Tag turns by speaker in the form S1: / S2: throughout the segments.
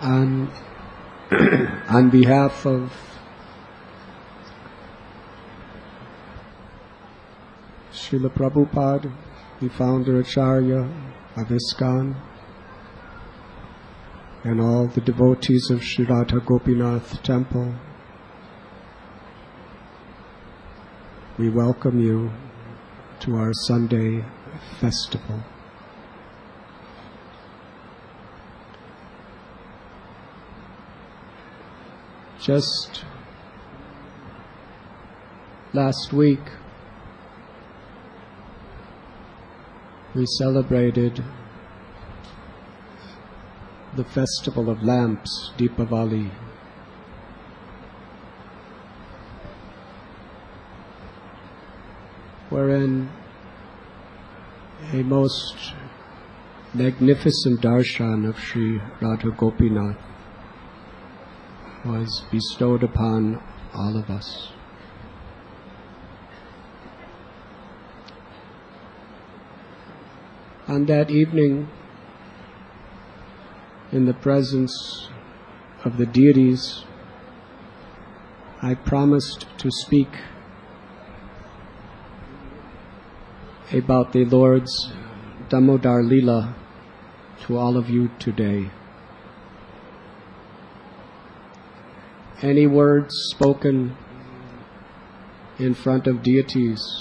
S1: on on behalf of Srila Prabhupada, the founder Acharya of ISKCON, and all the devotees of Sri Radha Gopinath Temple, we welcome you to our Sunday festival. Just last week, we celebrated the Festival of Lamps, Deepavali. Wherein a most magnificent darshan of Sri Radha Gopinath was bestowed upon all of us. On that evening, in the presence of the deities, I promised to speak about the Lord's Damodar Leela to all of you today. Any words spoken in front of deities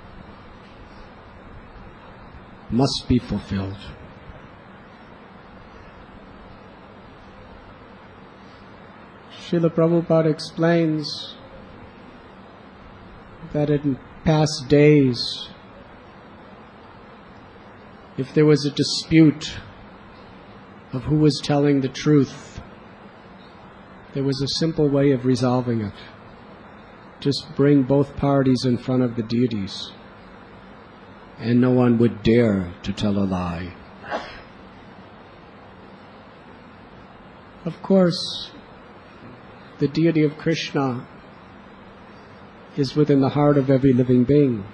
S1: must be fulfilled. Srila Prabhupada explains that in past days, if there was a dispute of who was telling the truth, there was a simple way of resolving it. Just bring both parties in front of the deities, and no one would dare to tell a lie. Of course, the deity of Krishna is within the heart of every living being.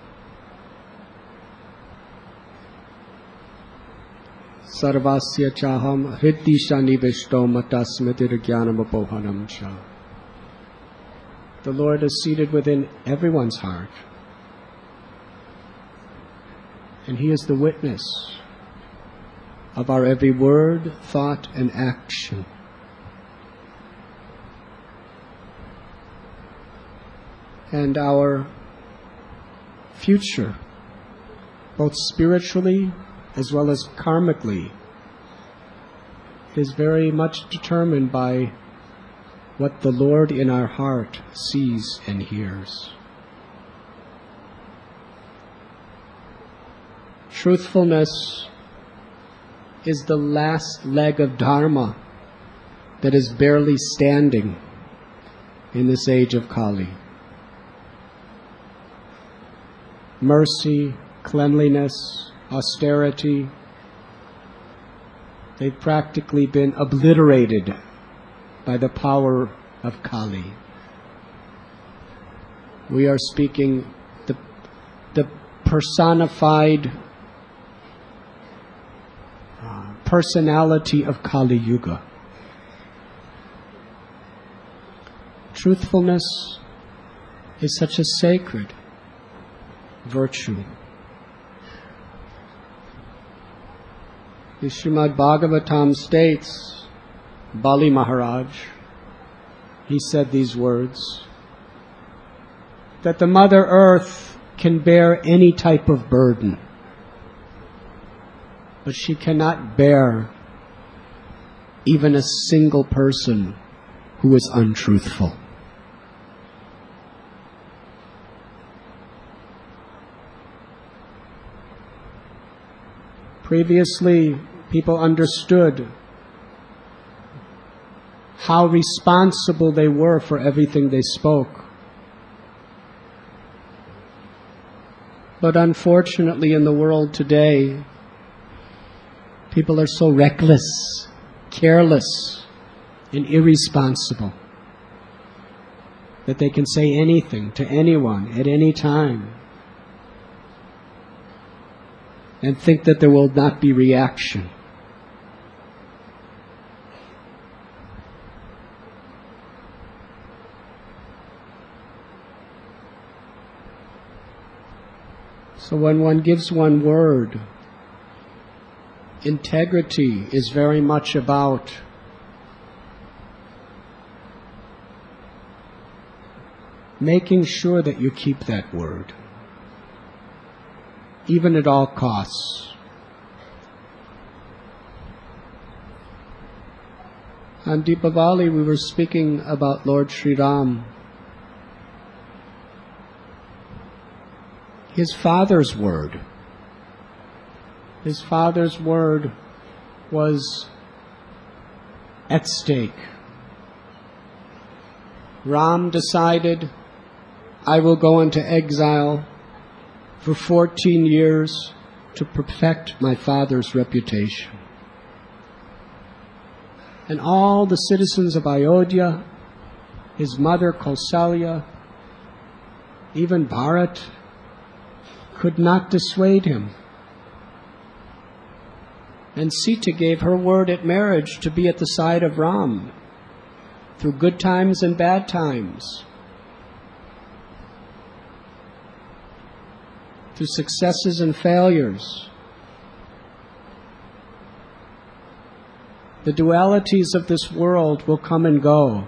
S1: Sarvasya chaham hriddisha nivishto matasmitir jnanam apohanam cha. The Lord is seated within everyone's heart. And He is the witness of our every word, thought, and action. And our future, both spiritually as well as karmically, is very much determined by what the Lord in our heart sees and hears. Truthfulness is the last leg of Dharma that is barely standing in this age of Kali. Mercy, cleanliness, austerity, they've practically been obliterated by the power of Kali. We are speaking the personified personality of Kali Yuga. Truthfulness is such a sacred virtue. The Srimad Bhagavatam states, Bali Maharaj, he said these words, that the Mother Earth can bear any type of burden, but she cannot bear even a single person who is untruthful. Previously, people understood how responsible they were for everything they spoke. But unfortunately, in the world today, people are so reckless, careless, and irresponsible that they can say anything to anyone at any time and think that there will not be reaction. So when one gives one word, integrity is very much about making sure that you keep that word, even at all costs. On Deepavali, we were speaking about Lord Sri Ram. His father's word. His father's word was at stake. Ram decided, I will go into exile for 14 years to protect my father's reputation. And all the citizens of Ayodhya, his mother Kausalya, even Bharat, could not dissuade him. And Sita gave her word at marriage to be at the side of Ram through good times and bad times, through successes and failures. The dualities of this world will come and go,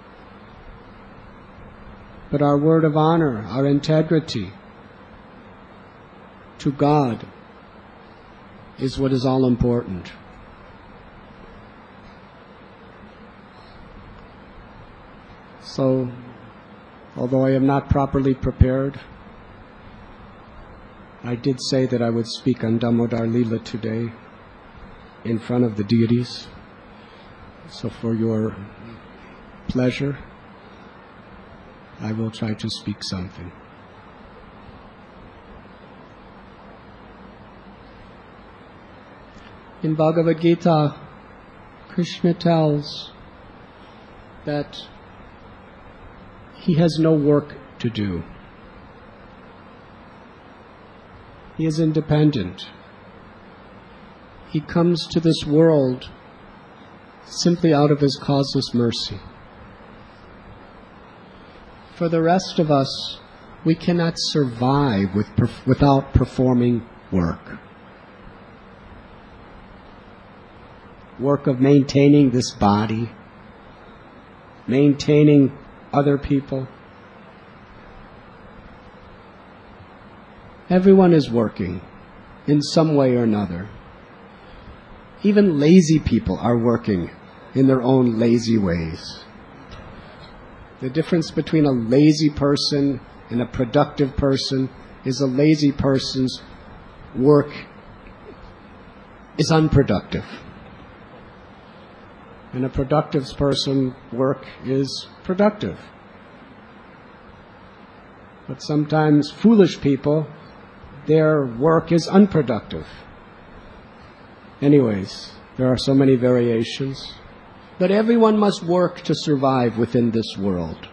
S1: but our word of honor, our integrity to God is what is all important. So, although I am not properly prepared, I did say that I would speak on Damodar Leela today in front of the deities. So for your pleasure, I will try to speak something. In Bhagavad Gita, Krishna tells that he has no work to do. He is independent. He comes to this world simply out of his causeless mercy. For the rest of us, we cannot survive without performing work. Work of maintaining this body, maintaining other people. Everyone is working in some way or another. Even lazy people are working in their own lazy ways. The difference between a lazy person and a productive person is a lazy person's work is unproductive. And a productive person's work is productive. But sometimes foolish people, their work is unproductive. Anyways, there are so many variations. But everyone must work to survive within this world.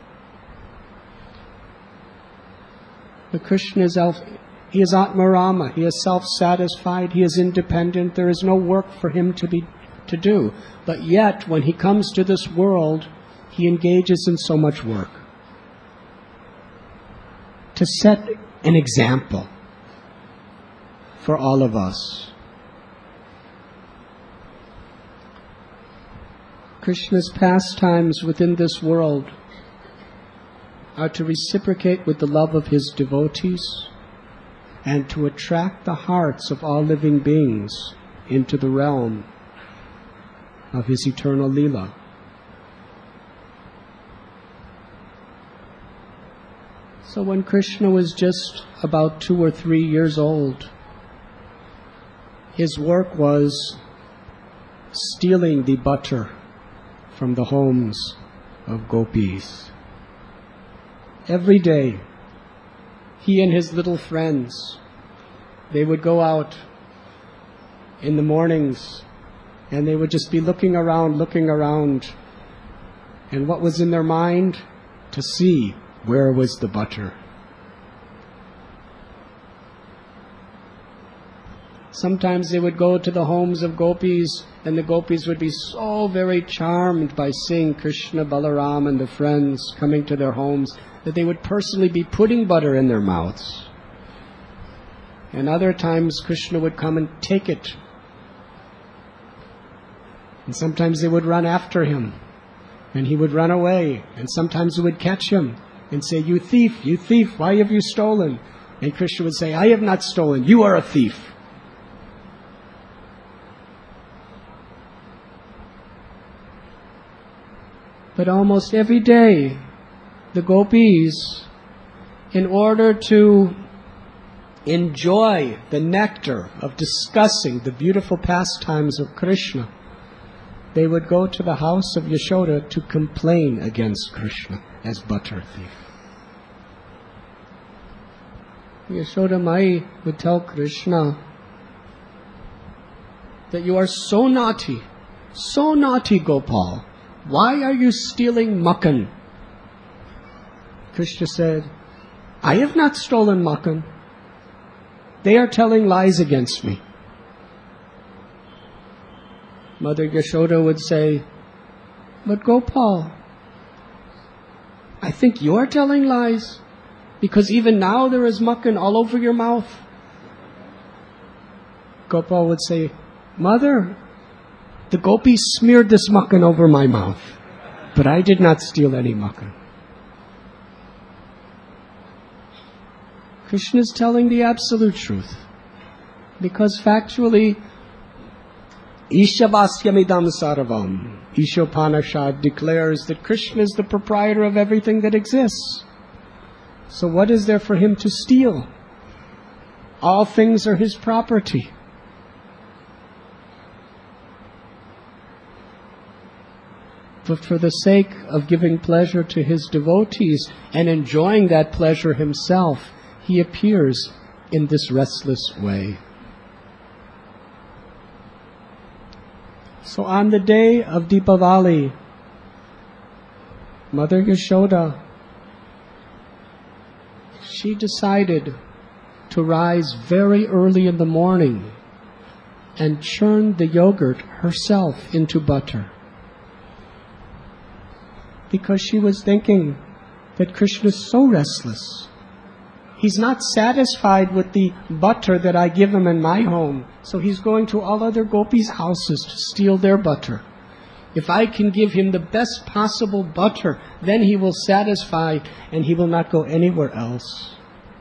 S1: But Krishna is he is Atmarama. He is self-satisfied. He is independent. There is no work for him to do. But yet, when he comes to this world, he engages in so much work to set an example for all of us. Krishna's pastimes within this world are to reciprocate with the love of his devotees and to attract the hearts of all living beings into the realm of his eternal Leela. So when Krishna was just about 2 or 3 years old, his work was stealing the butter from the homes of gopis. Every day, he and his little friends, they would go out in the mornings and they would just be looking around, and what was in their mind? To see where was the butter. Sometimes they would go to the homes of gopis, and the gopis would be so very charmed by seeing Krishna, Balaram, and the friends coming to their homes that they would personally be putting butter in their mouths. And other times Krishna would come and take it. And sometimes they would run after him. And he would run away. And sometimes they would catch him and say, you thief, why have you stolen? And Krishna would say, I have not stolen, you are a thief. But almost every day, the gopis, in order to enjoy the nectar of discussing the beautiful pastimes of Krishna, they would go to the house of Yashoda to complain against Krishna as butter thief. Yashoda Mai would tell Krishna that you are so naughty Gopal. Why are you stealing makhan? Krishna said, I have not stolen makhan. They are telling lies against me. Mother Yashoda would say, but Gopal, I think you are telling lies, because even now there is makhan all over your mouth. Gopal would say, Mother, the gopis smeared this makhan over my mouth, but I did not steal any makhan. Krishna is telling the absolute truth, because factually, Ishavashyamidam Sarvam, Ishopanishad declares that Krishna is the proprietor of everything that exists. So what is there for him to steal? All things are his property. But for the sake of giving pleasure to his devotees and enjoying that pleasure himself, he appears in this restless way. So on the day of Deepavali, Mother Yashoda, she decided to rise very early in the morning and churn the yogurt herself into butter. Because she was thinking that Krishna is so restless. He's not satisfied with the butter that I give him in my home, so he's going to all other gopis' houses to steal their butter. If I can give him the best possible butter, then he will satisfy and he will not go anywhere else.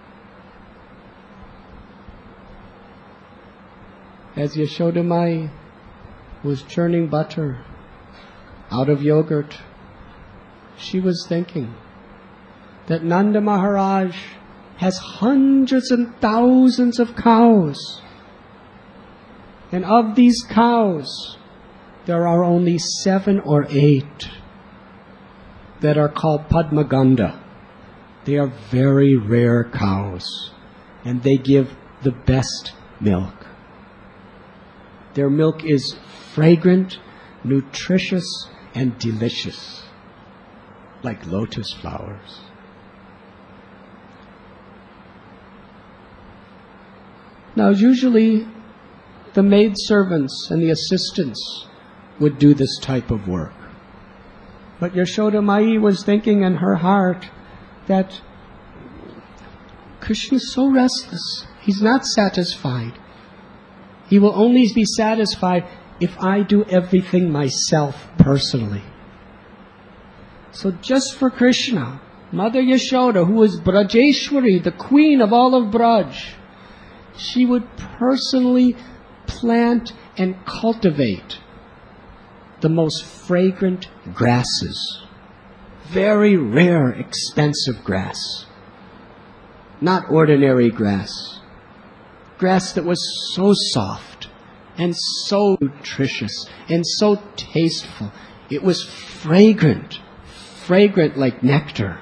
S1: As Yashoda Mai was churning butter out of yogurt, she was thinking that Nanda Maharaj has hundreds and thousands of cows. And of these cows, there are only 7 or 8 that are called Padmaganda. They are very rare cows, and they give the best milk. Their milk is fragrant, nutritious, and delicious, like lotus flowers. Now, usually, the maidservants and the assistants would do this type of work. But Yashoda Mai was thinking in her heart that Krishna is so restless. He's not satisfied. He will only be satisfied if I do everything myself personally. So just for Krishna, Mother Yashoda, who is Brajeshwari, the queen of all of Braj, she would personally plant and cultivate the most fragrant grasses. Very rare, expensive grass. Not ordinary grass. Grass that was so soft and so nutritious and so tasteful. It was fragrant like nectar.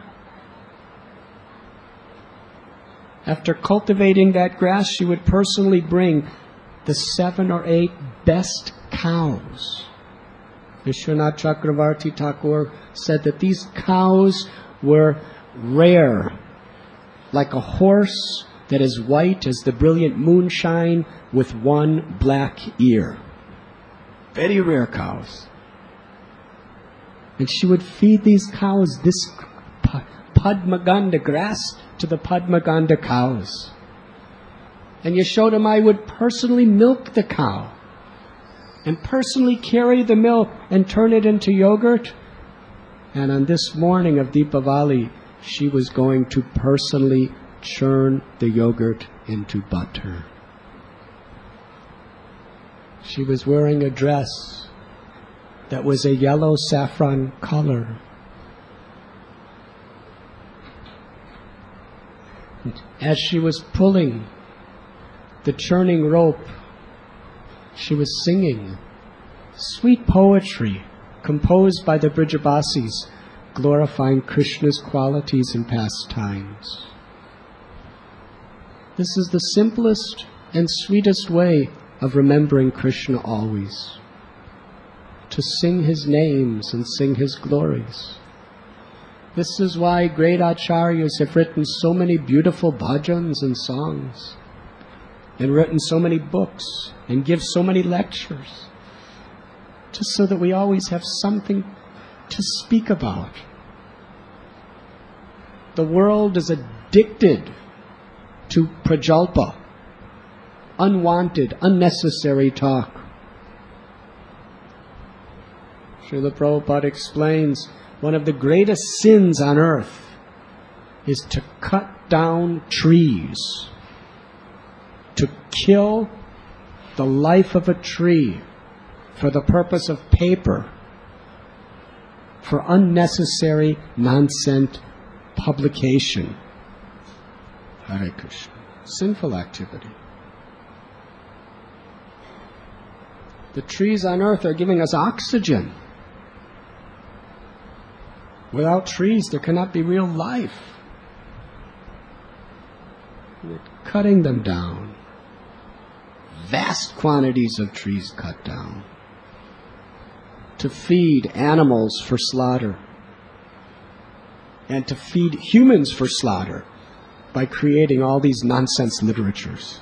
S1: After cultivating that grass, she would personally bring the 7 or 8 best cows. Vishwanath Chakravarti Thakur said that these cows were rare, like a horse that is white as the brilliant moonshine with one black ear. Very rare cows. And she would feed these cows this Padmaganda grass to the Padmaganda cows. And Yashoda Mai would personally milk the cow and personally carry the milk and turn it into yogurt. And on this morning of Deepavali, she was going to personally churn the yogurt into butter. She was wearing a dress that was a yellow saffron color. As she was pulling the churning rope, she was singing sweet poetry composed by the Brijabasis, glorifying Krishna's qualities and pastimes. This is the simplest and sweetest way of remembering Krishna always, to sing His names and sing His glories. This is why great acharyas have written so many beautiful bhajans and songs, and written so many books, and give so many lectures, just so that we always have something to speak about. The world is addicted to prajalpa, unwanted, unnecessary talk. Srila Prabhupada explains, one of the greatest sins on earth is to cut down trees, to kill the life of a tree for the purpose of paper, for unnecessary nonsense publication. Hare Krishna. Sinful activity. The trees on earth are giving us oxygen. Without trees, there cannot be real life. We're cutting them down. Vast quantities of trees cut down to feed animals for slaughter and to feed humans for slaughter by creating all these nonsense literatures.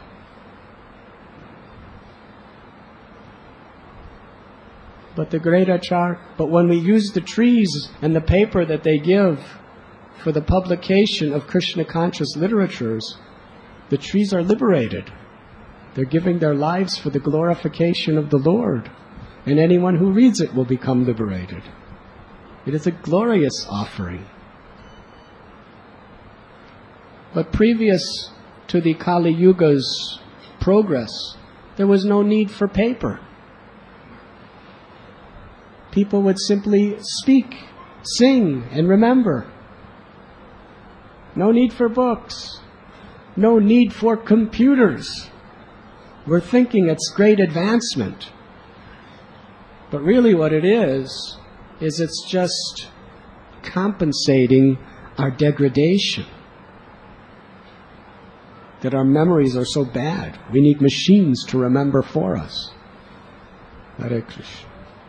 S1: But when we use the trees and the paper that they give for the publication of Krishna conscious literatures, the trees are liberated. They're giving their lives for the glorification of the Lord. And anyone who reads it will become liberated. It is a glorious offering. But previous to the Kali Yuga's progress, there was no need for paper. People would simply speak, sing, and remember. No need for books. No need for computers. We're thinking it's great advancement. But really what it is it's just compensating our degradation. That our memories are so bad. We need machines to remember for us. Hare Krishna.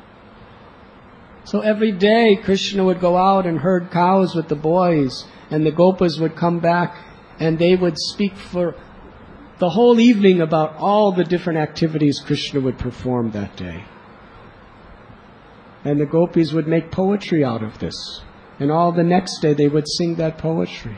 S1: So every day Krishna would go out and herd cows with the boys, and the gopas would come back and they would speak for the whole evening about all the different activities Krishna would perform that day. And the gopis would make poetry out of this. And all the next day they would sing that poetry.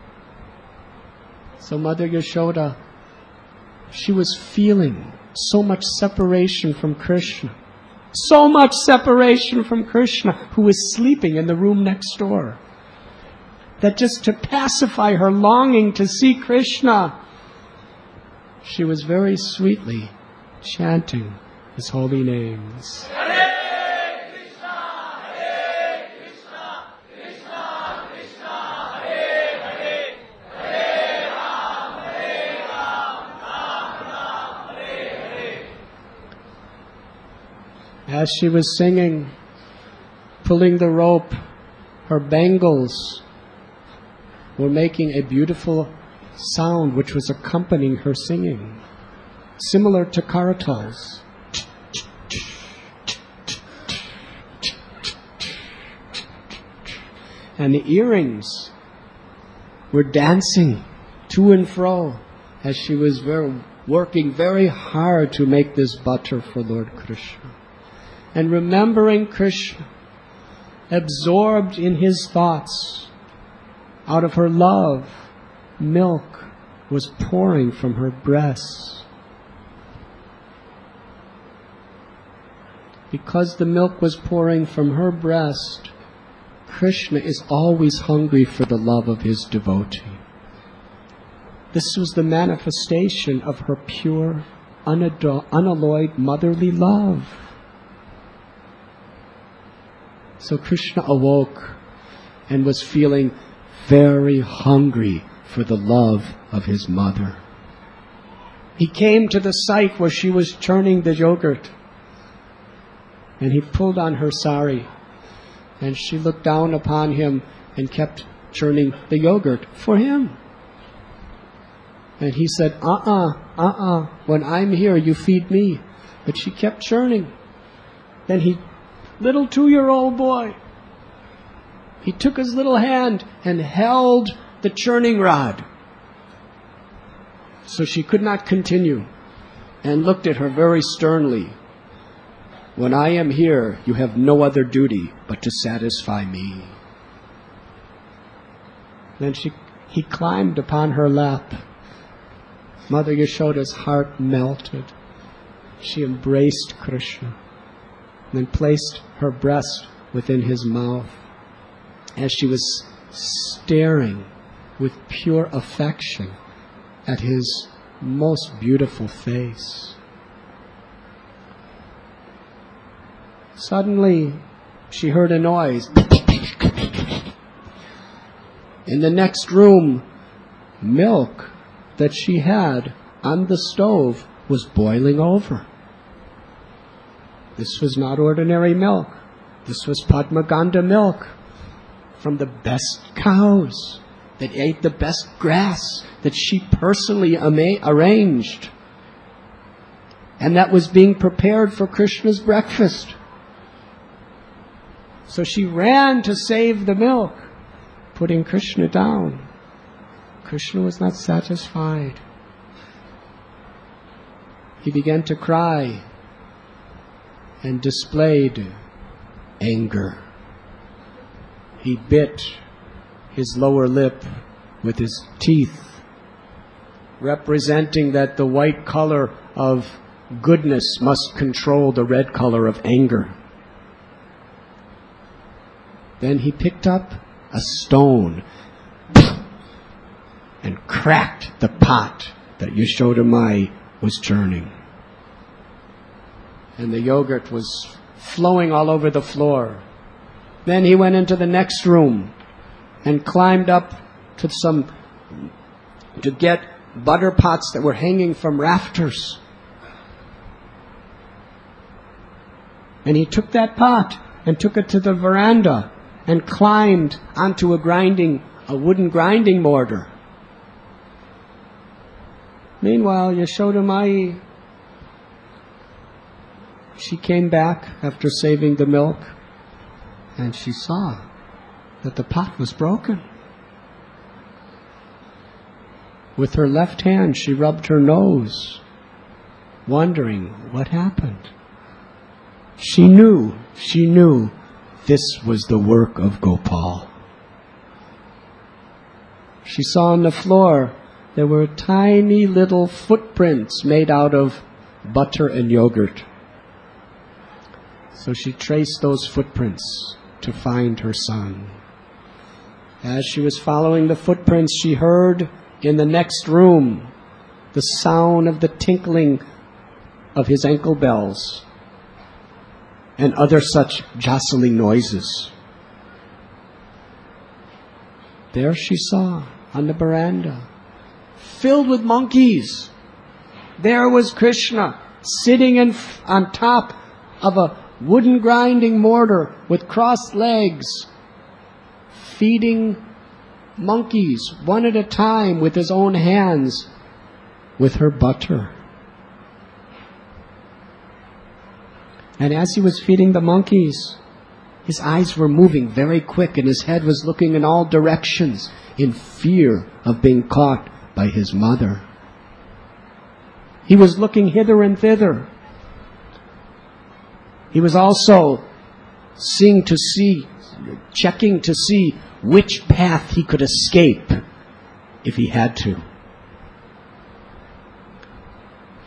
S1: So Mother Yashoda, she was feeling so much separation from Krishna. So much separation from Krishna, who was sleeping in the room next door. That just to pacify her longing to see Krishna, she was very sweetly chanting His holy names. Hare Krishna, Hare Krishna, Krishna Krishna, Hare Hare, Hare Ram, Ram Ram, Hare Hare. As she was singing, pulling the rope, her bangles were making a beautiful sound which was accompanying her singing, similar to karatals. And the earrings were dancing to and fro as she was working very hard to make this butter for Lord Krishna. And remembering Krishna, absorbed in His thoughts, out of her love, milk was pouring from her breasts. Because the milk was pouring from her breast, Krishna is always hungry for the love of his devotee. This was the manifestation of her pure, unalloyed motherly love. So Krishna awoke and was feeling very hungry for the love of his mother. He came to the site where she was churning the yogurt, and he pulled on her sari, and she looked down upon him and kept churning the yogurt for him. And he said, when I'm here you feed me. But she kept churning. Then little 2-year-old boy, he took his little hand and held the churning rod. So she could not continue, and looked at her very sternly. When I am here, you have no other duty but to satisfy me. Then he climbed upon her lap. Mother Yashoda's heart melted. She embraced Krishna, and then placed her breast within his mouth as she was staring with pure affection at his most beautiful face. Suddenly, she heard a noise. In the next room, milk that she had on the stove was boiling over. This was not ordinary milk. This was Padmagandha milk from the best cows that ate the best grass that she personally arranged. And that was being prepared for Krishna's breakfast. So she ran to save the milk, putting Krishna down. Krishna was not satisfied. He began to cry and displayed anger. He bit his lower lip with his teeth, representing that the white color of goodness must control the red color of anger. Then he picked up a stone and cracked the pot that Yashoda Mai was churning. And the yogurt was flowing all over the floor. Then he went into the next room and climbed up to get butter pots that were hanging from rafters. And he took that pot and took it to the veranda and climbed onto a wooden grinding mortar. Meanwhile, Yashoda Mai, she came back after saving the milk, and she saw that the pot was broken. With her left hand, she rubbed her nose, wondering what happened. She knew this was the work of Gopal. She saw on the floor there were tiny little footprints made out of butter and yogurt. So she traced those footprints to find her son. As she was following the footprints, she heard in the next room the sound of the tinkling of his ankle bells and other such jostling noises. There she saw on the veranda, filled with monkeys, there was Krishna sitting on top of a wooden grinding mortar with crossed legs, feeding monkeys one at a time with his own hands with her butter. And as he was feeding the monkeys, his eyes were moving very quick and his head was looking in all directions in fear of being caught by his mother. He was looking hither and thither. He was also checking to see which path he could escape if he had to.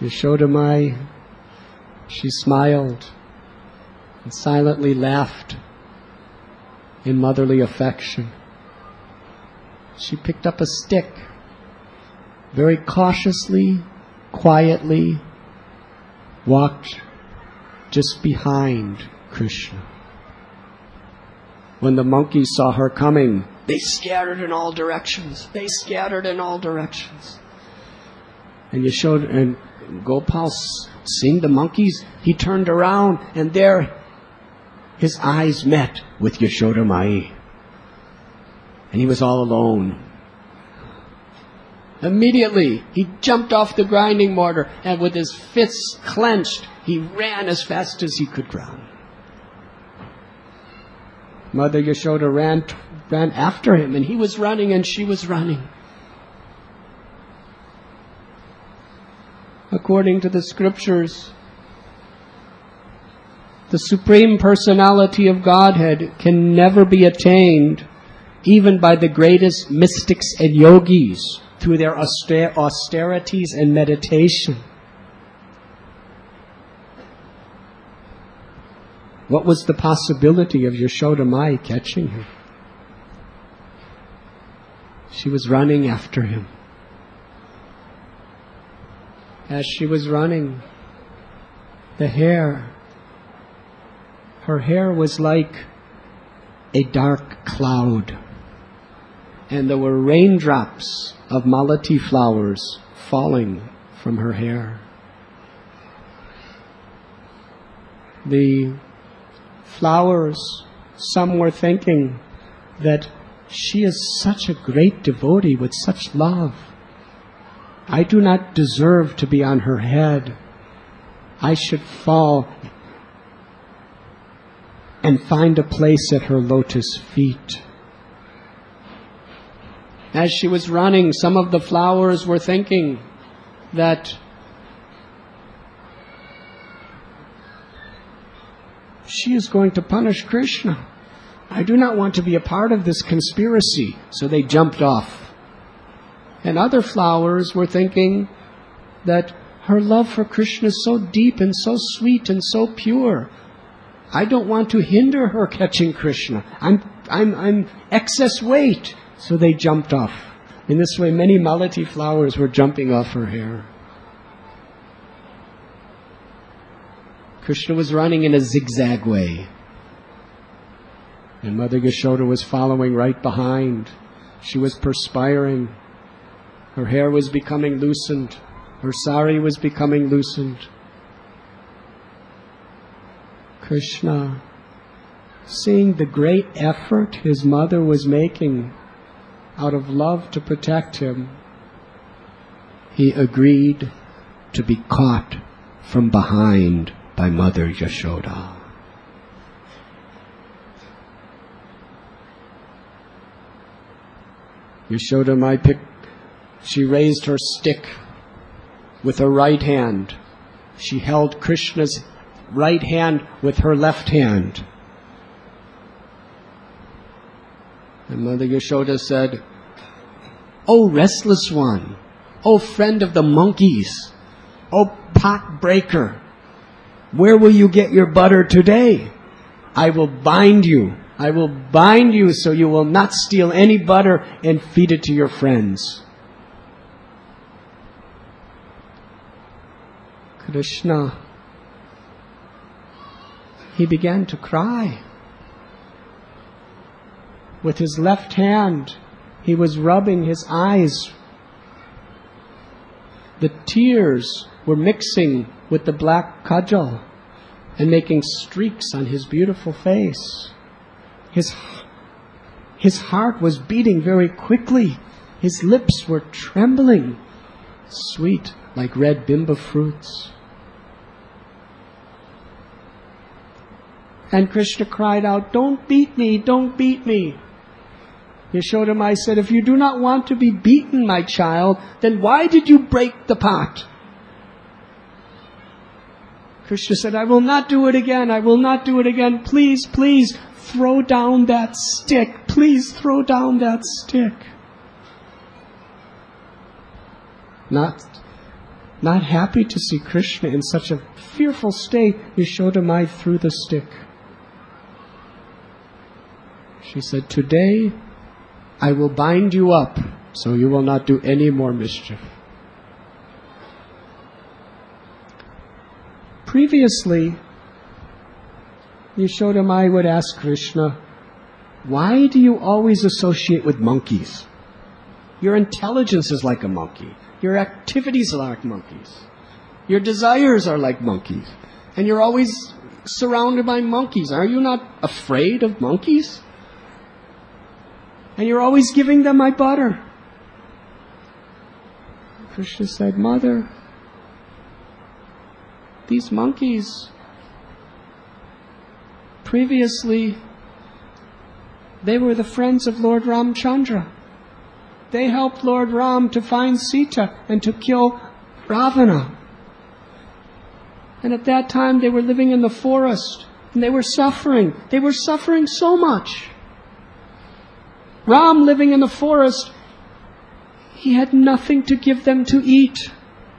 S1: Yashodamai, she smiled and silently laughed in motherly affection. She picked up a stick, very cautiously, quietly, walked just behind Krishna. When the monkeys saw her coming, they scattered in all directions. And Yashoda and Gopal, seeing the monkeys, he turned around, and there his eyes met with Yashodamai. And he was all alone. Immediately, he jumped off the grinding mortar, and with his fists clenched, he ran as fast as he could run. Mother Yashoda ran after him, and he was running and she was running. According to the scriptures, the Supreme Personality of Godhead can never be attained even by the greatest mystics and yogis through their austerities and meditation. What was the possibility of Yashodamai catching him? She was running after him. As she was running, her hair was like a dark cloud, and there were raindrops of malati flowers falling from her hair. The flowers, some were thinking that she is such a great devotee with such love. I do not deserve to be on her head. I should fall and find a place at her lotus feet. As she was running, some of the flowers were thinking that she is going to punish Krishna. I do not want to be a part of this conspiracy. So they jumped off. And other flowers were thinking that her love for Krishna is so deep and so sweet and so pure. I don't want to hinder her catching Krishna. I'm excess weight. So they jumped off. In this way, many malati flowers were jumping off her hair. Krishna was running in a zigzag way. And Mother Yashoda was following right behind. She was perspiring. Her hair was becoming loosened. Her sari was becoming loosened. Krishna, seeing the great effort his mother was making out of love to protect him, he agreed to be caught from behind by Mother Yashoda. Yashoda she raised her stick with her right hand. She held Krishna's right hand with her left hand. And Mother Yashoda said, "O restless one, O friend of the monkeys, O pot breaker, where will you get your butter today? I will bind you. I will bind you so you will not steal any butter and feed it to your friends." Krishna, he began to cry. With his left hand, he was rubbing his eyes. The tears were mixing with the black kajal and making streaks on his beautiful face. His heart was beating very quickly. His lips were trembling, sweet like red bimba fruits. And Krishna cried out, "Don't beat me, don't beat me." Yashodamai said, "If you do not want to be beaten, my child, then why did you break the pot?" Krishna said, "I will not do it again, I will not do it again. Please, please, throw down that stick. Please throw down that not happy to see Krishna in such a fearful state, Yashoda Mai threw the stick. She said, "Today I will bind you up so you will not do any more mischief." Previously, Yashoda Mai would ask Krishna, "Why do you always associate with monkeys? Your intelligence is like a monkey. Your activities are like monkeys. Your desires are like monkeys. And you're always surrounded by monkeys. Are you not afraid of monkeys? And you're always giving them my butter." Krishna said, "Mother, these monkeys, previously, they were the friends of Lord Ramchandra. They helped Lord Ram to find Sita and to kill Ravana. And at that time they were living in the forest and they were suffering. They were suffering so much. Ram, living in the forest, he had nothing to give them to eat.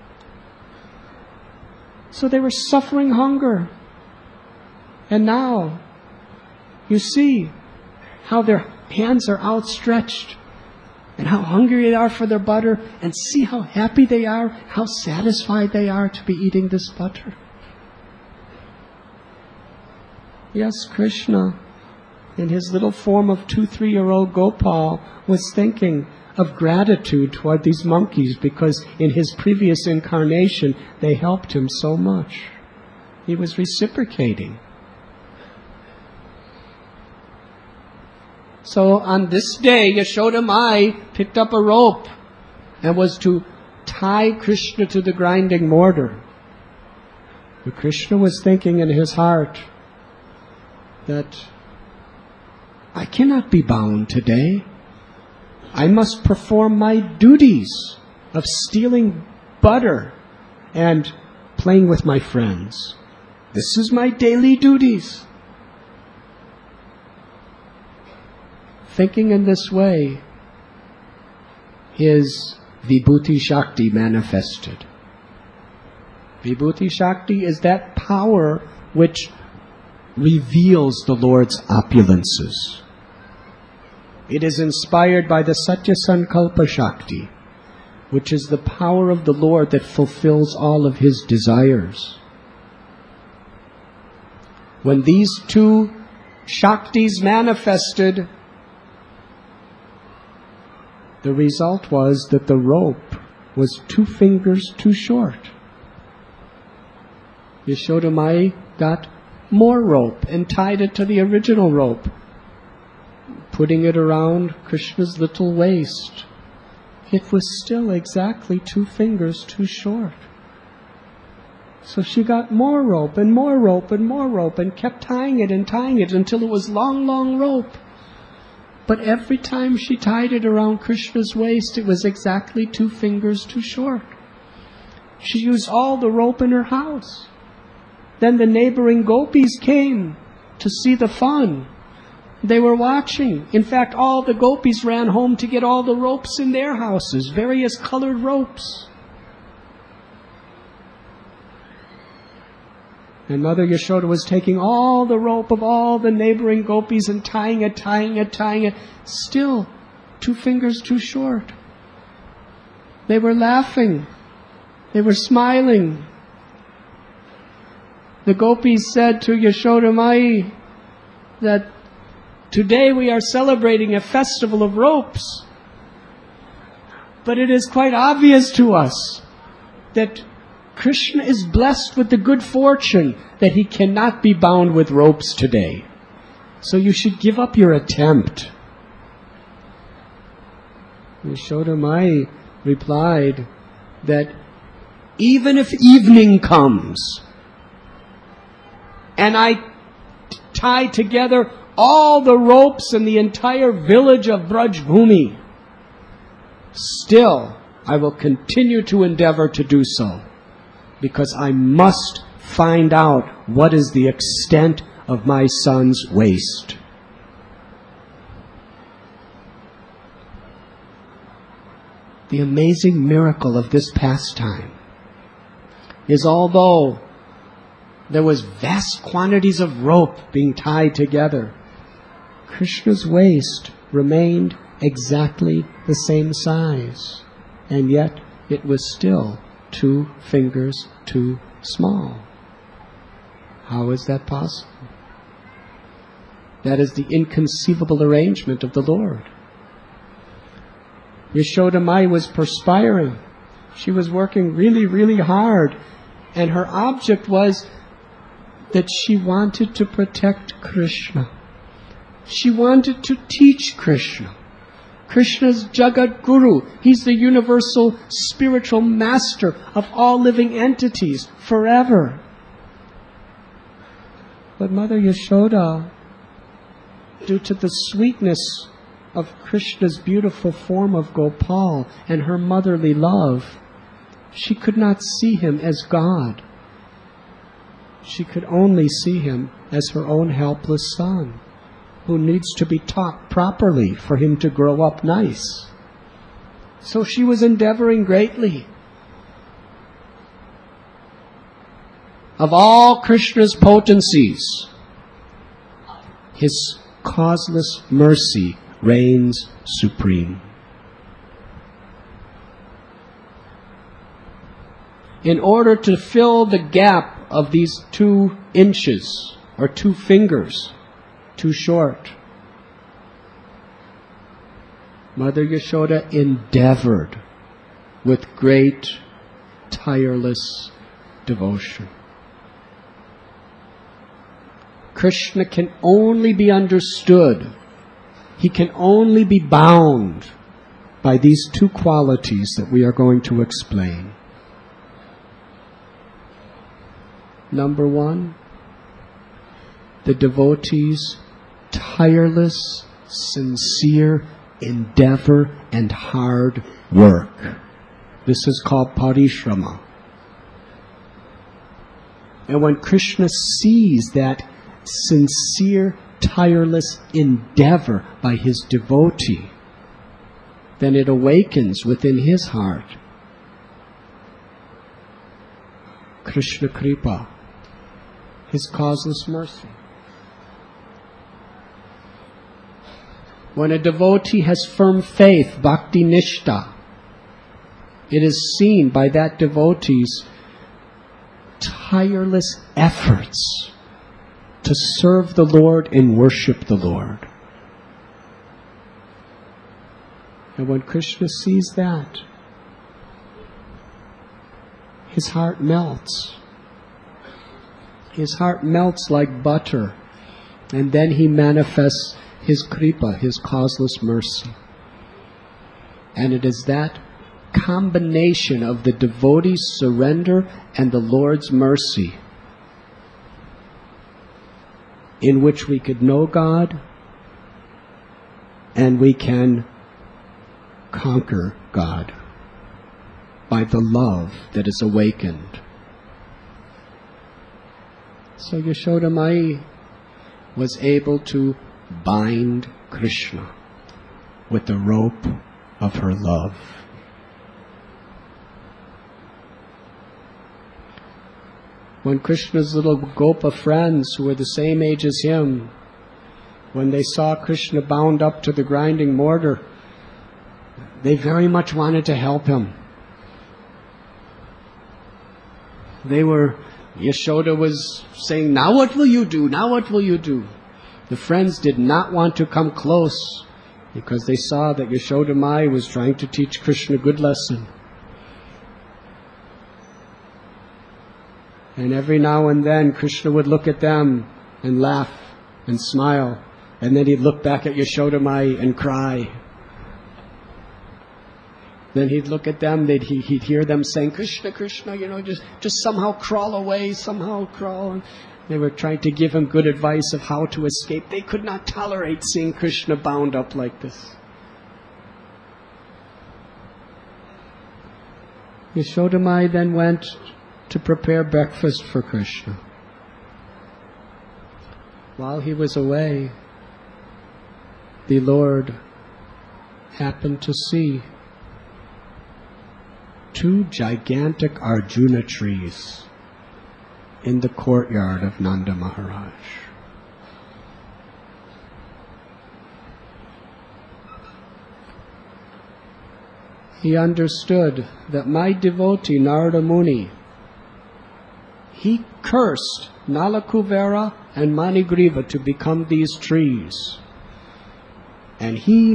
S1: So they were suffering hunger. And now, you see how their hands are outstretched and how hungry they are for their butter, and see how happy they are, how satisfied they are to be eating this butter." Yes, Krishna, in his little form of 2-3-year-old Gopal, was thinking of gratitude toward these monkeys because in his previous incarnation they helped him so much. He was reciprocating. So on this day, Yashoda Mai picked up a rope and was to tie Krishna to the grinding mortar. But Krishna was thinking in his heart that I cannot be bound today. I must perform my duties of stealing butter and playing with my friends. This is my daily duties. Thinking in this way, his Vibhuti Shakti manifested. Vibhuti Shakti is that power which reveals the Lord's opulences. It is inspired by the Satya Sankalpa Shakti, which is the power of the Lord that fulfills all of his desires. When these two Shaktis manifested, the result was that the rope was 2 fingers too short. Yashoda Mai got more rope and tied it to the original rope, putting it around Krishna's little waist. It was still exactly 2 fingers too short. So she got more rope and more rope and more rope and kept tying it until it was long, long rope. But every time she tied it around Krishna's waist, it was exactly 2 fingers too short. She used all the rope in her house. Then the neighboring gopis came to see the fun. They were watching. In fact, all the gopis ran home to get all the ropes in their houses, various colored ropes. And Mother Yashoda was taking all the rope of all the neighboring gopis and tying it, still 2 fingers too short. They were laughing. They were smiling. The gopis said to Yashoda Mai that today we are celebrating a festival of ropes. But it is quite obvious to us that Krishna is blessed with the good fortune that he cannot be bound with ropes today. So you should give up your attempt. Yashoda Mai replied that even if evening comes and I tie together all the ropes in the entire village of Brajbhumi, still I will continue to endeavor to do so, because I must find out what is the extent of my son's waist. The amazing miracle of this pastime is although there was vast quantities of rope being tied together, Krishna's waist remained exactly the same size, and yet it was still 2 fingers too small. How is that possible? That is the inconceivable arrangement of the Lord. Yashoda Mai was perspiring. She was working really, really hard, and her object was that she wanted to protect Krishna. She wanted to teach Krishna. Krishna's Jagat Guru. He's the universal spiritual master of all living entities forever. But Mother Yashoda, due to the sweetness of Krishna's beautiful form of Gopal and her motherly love, she could not see him as God. She could only see him as her own helpless son, who needs to be taught properly for him to grow up nice. So she was endeavoring greatly. Of all Krishna's potencies, his causeless mercy reigns supreme. In order to fill the gap of these 2 inches or 2 fingers, too short, Mother Yashoda endeavored with great, tireless devotion. Krishna can only be understood, he can only be bound by these 2 qualities that we are going to explain. Number 1, the devotee's tireless, sincere endeavor and hard work. This is called parishrama. And when Krishna sees that sincere, tireless endeavor by his devotee, then it awakens within his heart Krishna Kripa, his causeless mercy. When a devotee has firm faith, bhakti nishta, it is seen by that devotee's tireless efforts to serve the Lord and worship the Lord. And when Krishna sees that, his heart melts. His heart melts like butter, and then he manifests his kripa, his causeless mercy. And it is that combination of the devotee's surrender and the Lord's mercy in which we could know God and we can conquer God by the love that is awakened. So Yashoda Mai was able to bind Krishna with the rope of her love. When Krishna's little Gopa friends, who were the same age as him, when they saw Krishna bound up to the grinding mortar, they very much wanted to help him. Yashoda was saying, "Now what will you do? Now what will you do?" The friends did not want to come close because they saw that Yashoda Mai was trying to teach Krishna a good lesson. And every now and then Krishna would look at them and laugh and smile, and then he'd look back at Yashoda Mai and cry. Then he'd look at them, he'd hear them saying, "Krishna, Krishna, just somehow crawl away, somehow crawl." And they were trying to give him good advice of how to escape. They could not tolerate seeing Krishna bound up like this. Yashoda Mai then went to prepare breakfast for Krishna. While he was away, the Lord happened to see two gigantic Arjuna trees in the courtyard of Nanda Maharaj. He understood that my devotee Narada Muni, he cursed Nalakuvera and Manigriva to become these trees. And he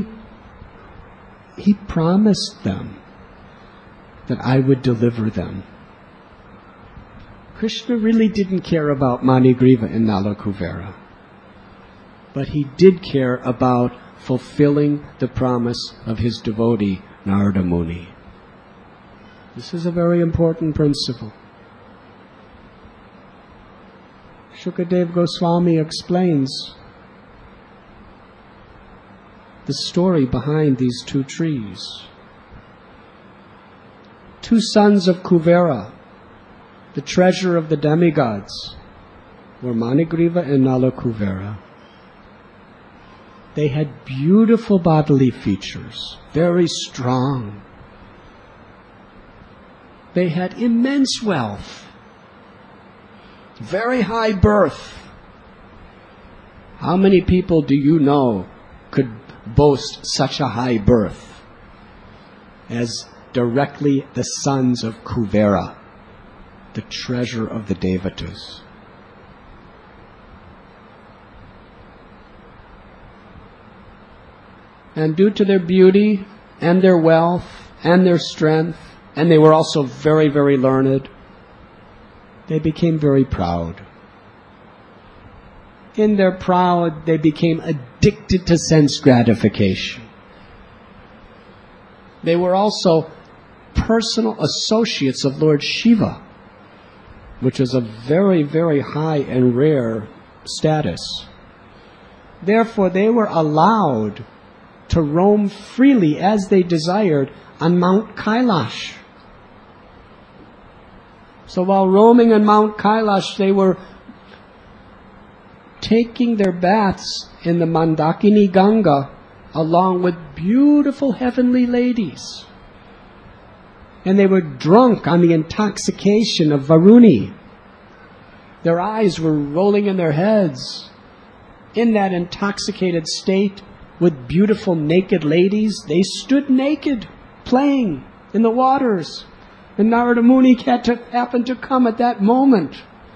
S1: promised them that I would deliver them. Krishna really didn't care about Manigriva and Nalakuvera, but he did care about fulfilling the promise of his devotee Narada Muni. This is a very important principle. Shukadev Goswami explains the story behind these two trees. Two sons of Kuvera, the treasure of the demigods, were Manigriva and Nalakuvera. They had beautiful bodily features, very strong. They had immense wealth, very high birth. How many people do you know could boast such a high birth as directly the sons of Kuvera, the treasure of the Devatas? And due to their beauty and their wealth and their strength, and they were also very, very learned, they became very proud. In their pride, they became addicted to sense gratification. They were also personal associates of Lord Shiva, which is a very, very high and rare status. Therefore, they were allowed to roam freely as they desired on Mount Kailash. So while roaming on Mount Kailash, they were taking their baths in the Mandakini Ganga along with beautiful heavenly ladies. And they were drunk on the intoxication of Varuni. Their eyes were rolling in their heads. In that intoxicated state, with beautiful naked ladies, they stood naked, playing in the waters. And Narada Muni happened to come at that moment.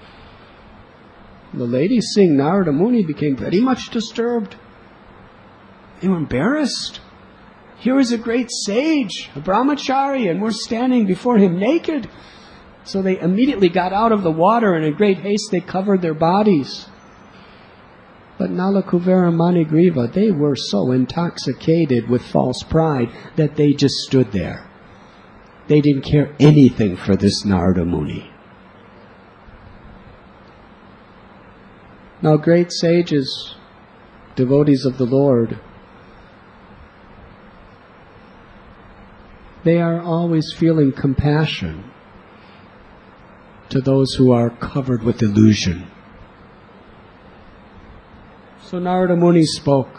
S1: The ladies seeing Narada Muni became very much disturbed. They were embarrassed. Here is a great sage, a brahmachari, and we're standing before him naked. So they immediately got out of the water, and in great haste they covered their bodies. But Nalakuvera and Manigriva, they were so intoxicated with false pride that they just stood there. They didn't care anything for this Narada Muni. Now great sages, devotees of the Lord, they are always feeling compassion to those who are covered with illusion. So Narada Muni spoke.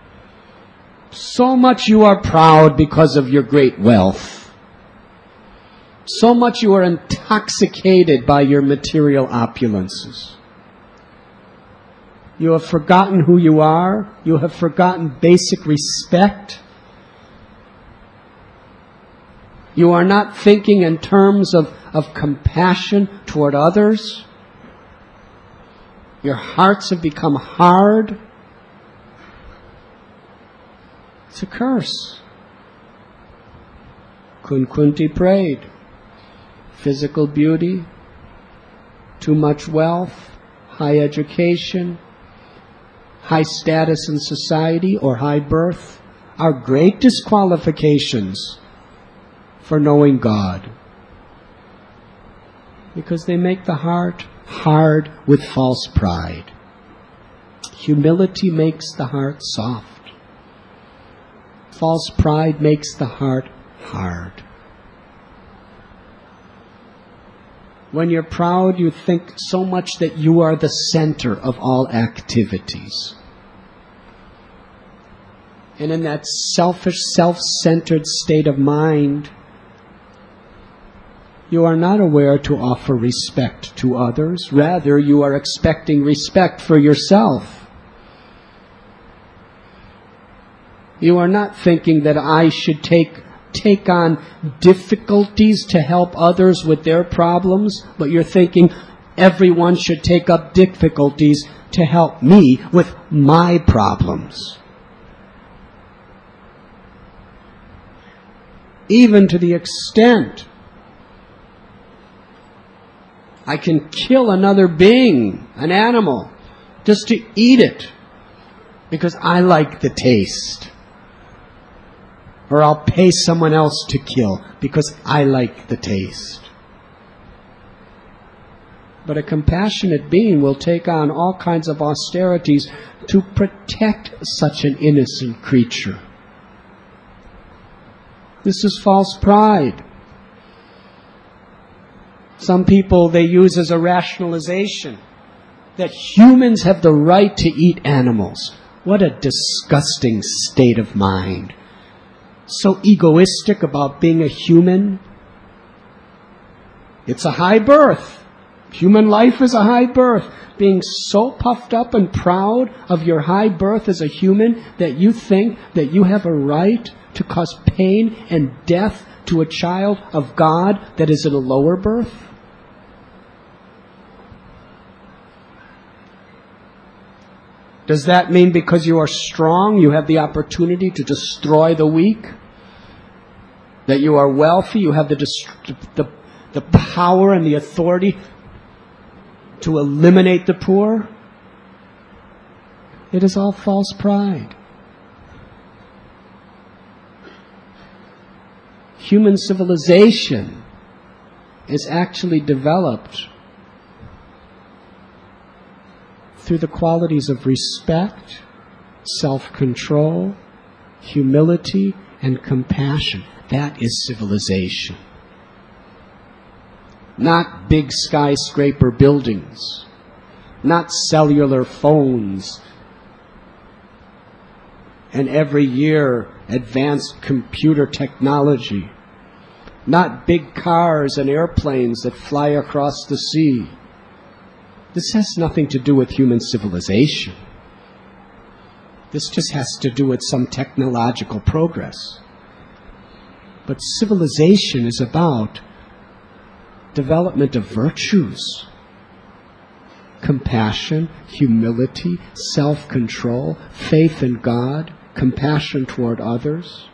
S1: So much you are proud because of your great wealth. So much you are intoxicated by your material opulences. You have forgotten who you are. You have forgotten basic respect. You are not thinking in terms of compassion toward others. Your hearts have become hard. It's a curse. Kunti prayed. Physical beauty, too much wealth, high education, high status in society, or high birth are great disqualifications for knowing God, because they make the heart hard with false pride. Humility makes the heart soft. False pride makes the heart hard. When you're proud, you think so much that you are the center of all activities. And in that selfish, self-centered state of mind, You are not aware to offer respect to others. Rather, you are expecting respect for yourself. You are not thinking that I should take on difficulties to help others with their problems, but you're thinking everyone should take up difficulties to help me with my problems. Even to the extent I can kill another being, an animal, just to eat it because I like the taste. Or I'll pay someone else to kill because I like the taste. But a compassionate being will take on all kinds of austerities to protect such an innocent creature. This is false pride. Some people, they use as a rationalization that humans have the right to eat animals. What a disgusting state of mind. So egoistic about being a human. It's a high birth. Human life is a high birth. Being so puffed up and proud of your high birth as a human that you think that you have a right to cause pain and death to a child of God that is in a lower birth? Does that mean because you are strong, you have the opportunity to destroy the weak? That you are wealthy, you have the power and the authority to eliminate the poor? It is all false pride. Human civilization is actually developed through the qualities of respect, self-control, humility, and compassion. That is civilization. Not big skyscraper buildings, not cellular phones, and every year advanced computer technology, not big cars and airplanes that fly across the sea. This has nothing to do with human civilization. This just has to do with some technological progress. But civilization is about development of virtues. Compassion, humility, self-control, faith in God, compassion toward others.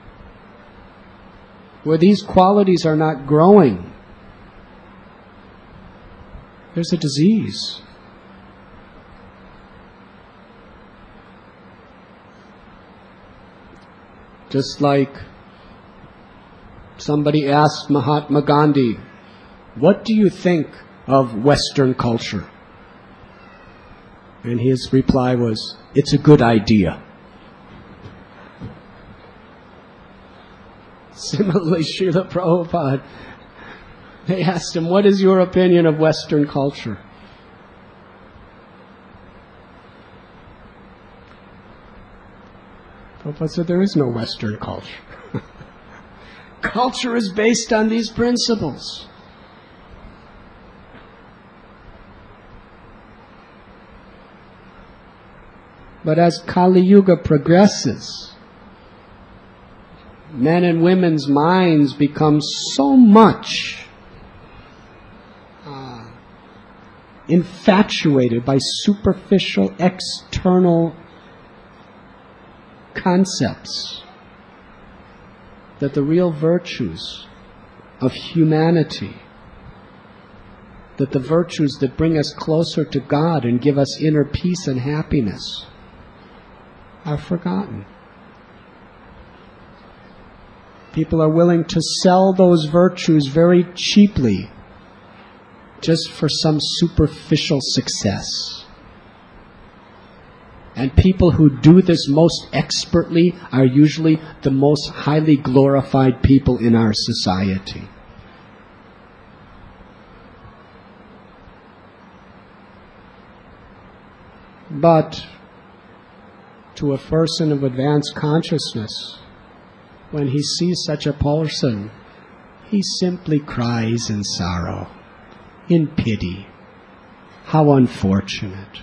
S1: Where these qualities are not growing, there's a disease. Just like somebody asked Mahatma Gandhi, "What do you think of Western culture?" And his reply was, "It's a good idea." Similarly, Srila Prabhupada, they asked him, "What is your opinion of Western culture?" Prabhupada said, "There is no Western culture." Culture is based on these principles. But as Kali Yuga progresses, men and women's minds become so much infatuated by superficial, external concepts that the real virtues of humanity, that the virtues that bring us closer to God and give us inner peace and happiness, are forgotten. People are willing to sell those virtues very cheaply just for some superficial success. And people who do this most expertly are usually the most highly glorified people in our society. But to a person of advanced consciousness, when he sees such a person, He simply cries in sorrow, in pity. How unfortunate.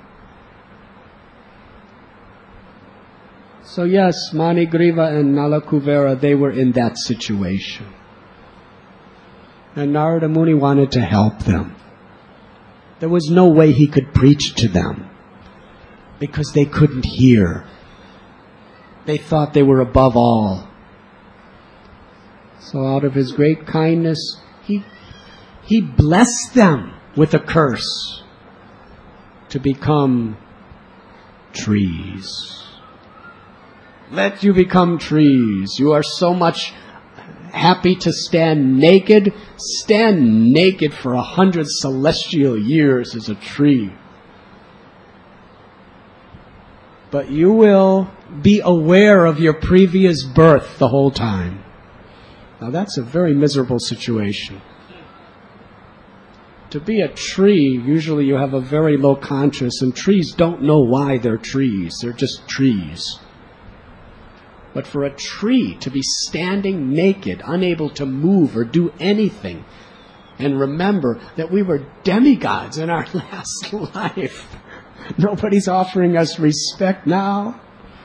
S1: So yes, Manigriva and Nalakuvera, they were in that situation. And Narada Muni wanted to help them. There was no way he could preach to them because they couldn't hear. They thought they were above all. So out of his great kindness, he blessed them with a curse to become trees. Let you become trees. You are so much happy to stand naked. Stand naked for 100 celestial years as a tree. But you will be aware of your previous birth the whole time. Now that's a very miserable situation. To be a tree, usually you have a very low conscious, and trees don't know why they're trees. They're just trees. But for a tree to be standing naked, unable to move or do anything, and remember that we were demigods in our last life. Nobody's offering us respect now.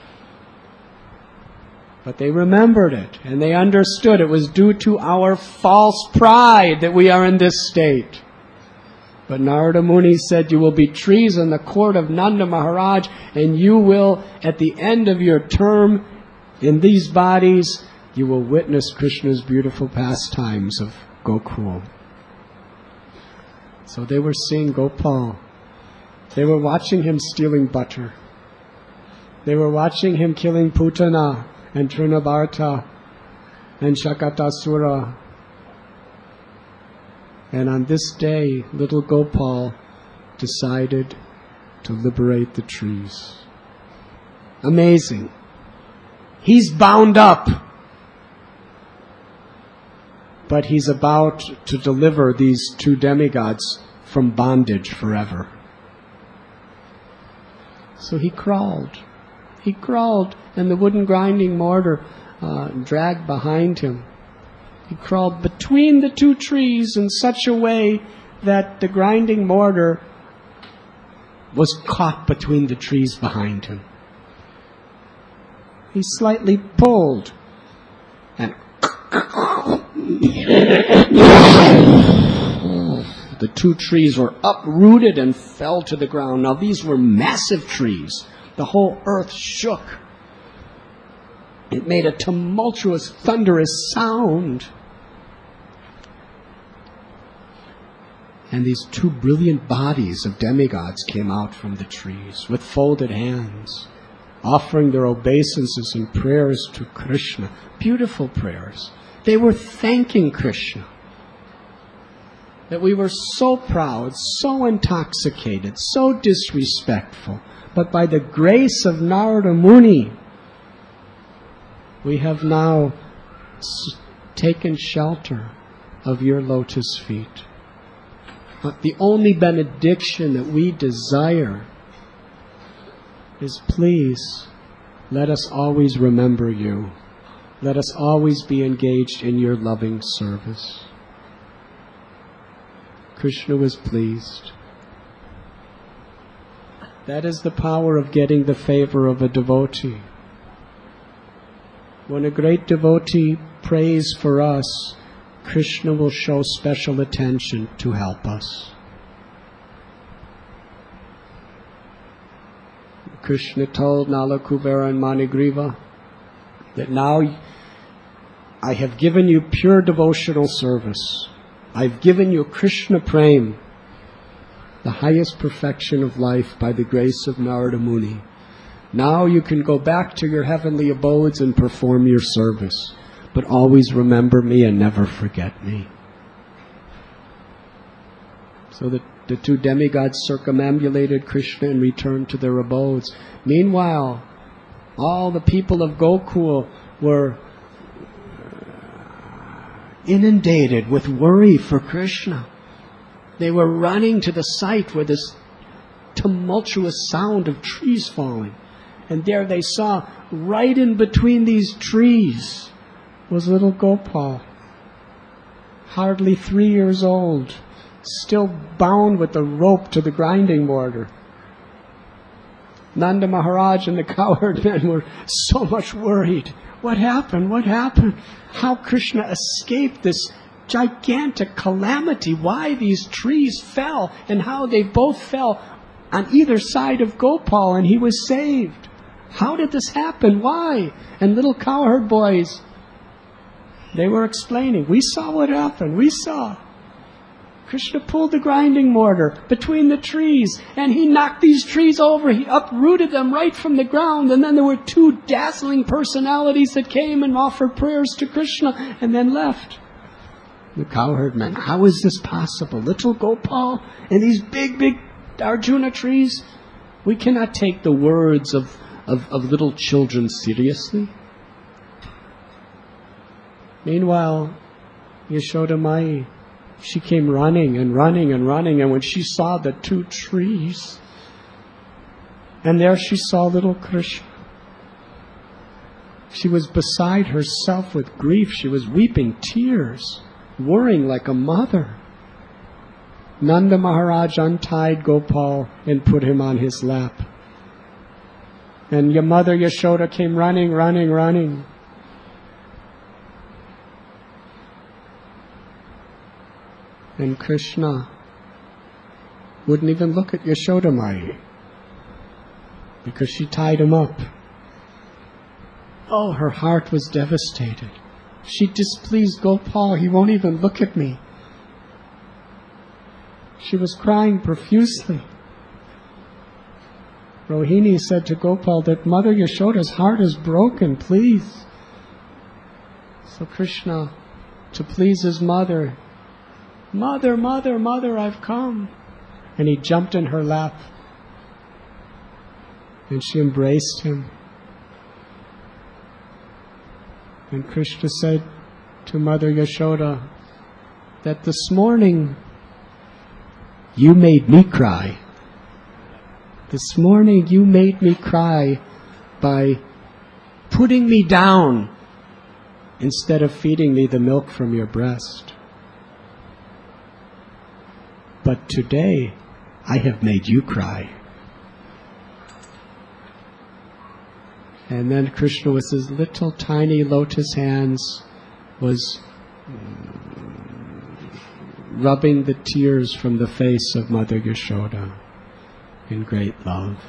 S1: But they remembered it, and they understood it was due to our false pride that we are in this state. But Narada Muni said, you will be trees in the court of Nanda Maharaj, and you will, at the end of your term in these bodies, you will witness Krishna's beautiful pastimes of Gokul. So they were seeing Gopal. They were watching him stealing butter. They were watching him killing Putana and Trinabarta and Shakatasura. And on this day, little Gopal decided to liberate the trees. Amazing. He's bound up. But he's about to deliver these two demigods from bondage forever. So he crawled. He crawled, and the wooden grinding mortar dragged behind him. He crawled between the two trees in such a way that the grinding mortar was caught between the trees behind him. He slightly pulled, and the two trees were uprooted and fell to the ground. Now these were massive trees. The whole earth shook. It made a tumultuous, thunderous sound. And these two brilliant bodies of demigods came out from the trees with folded hands, offering their obeisances and prayers to Krishna. Beautiful prayers. They were thanking Krishna. That we were so proud, so intoxicated, so disrespectful. But by the grace of Narada Muni, we have now taken shelter of your lotus feet. The only benediction that we desire is, please, let us always remember you. Let us always be engaged in your loving service. Krishna was pleased. That is the power of getting the favor of a devotee. When a great devotee prays for us, Krishna will show special attention to help us. Krishna told Nalakuvera and Manigriva that now I have given you pure devotional service. I've given you Krishna Prem, the highest perfection of life by the grace of Narada Muni. Now you can go back to your heavenly abodes and perform your service. But always remember me and never forget me. So the two demigods circumambulated Krishna and returned to their abodes. Meanwhile, all the people of Gokul were inundated with worry for Krishna. They were running to the site where this tumultuous sound of trees falling. And there they saw, right in between these trees, was little Gopal. hardly 3 years old, still bound with the rope to the grinding mortar. Nanda Maharaj and the cowherd men were so much worried. What happened? What happened? How Krishna escaped this gigantic calamity? Why these trees fell, and how they both fell on either side of Gopal, and he was saved. How did this happen? Why? And little cowherd boys, they were explaining, we saw what happened. We saw. Krishna pulled the grinding mortar between the trees, and he knocked these trees over. He uprooted them right from the ground, and then there were 2 dazzling personalities that came and offered prayers to Krishna and then left. The cowherd men, how is this possible? Little Gopal and these big, big Arjuna trees? We cannot take the words of little children seriously. Meanwhile, Yashoda Mai, she came running and running and running, and when she saw the 2 trees, and there she saw little Krishna, she was beside herself with grief. She was weeping tears, worrying like a mother. Nanda Maharaj untied Gopal and put him on his lap. And your mother Yashoda came running, running, running. And Krishna wouldn't even look at Yashoda Mai because she tied him up. Oh, her heart was devastated. She displeased Gopal. He won't even look at me. She was crying profusely. Rohini said to Gopal that Mother Yashoda's heart is broken, please. So Krishna, to please his mother, Mother, Mother, Mother, I've come. And he jumped in her lap. And she embraced him. And Krishna said to Mother Yashoda that this morning you made me cry. This morning you made me cry by putting me down instead of feeding me the milk from your breast. But today I have made you cry. And then Krishna with his little tiny lotus hands was rubbing the tears from the face of Mother Yashoda in great love.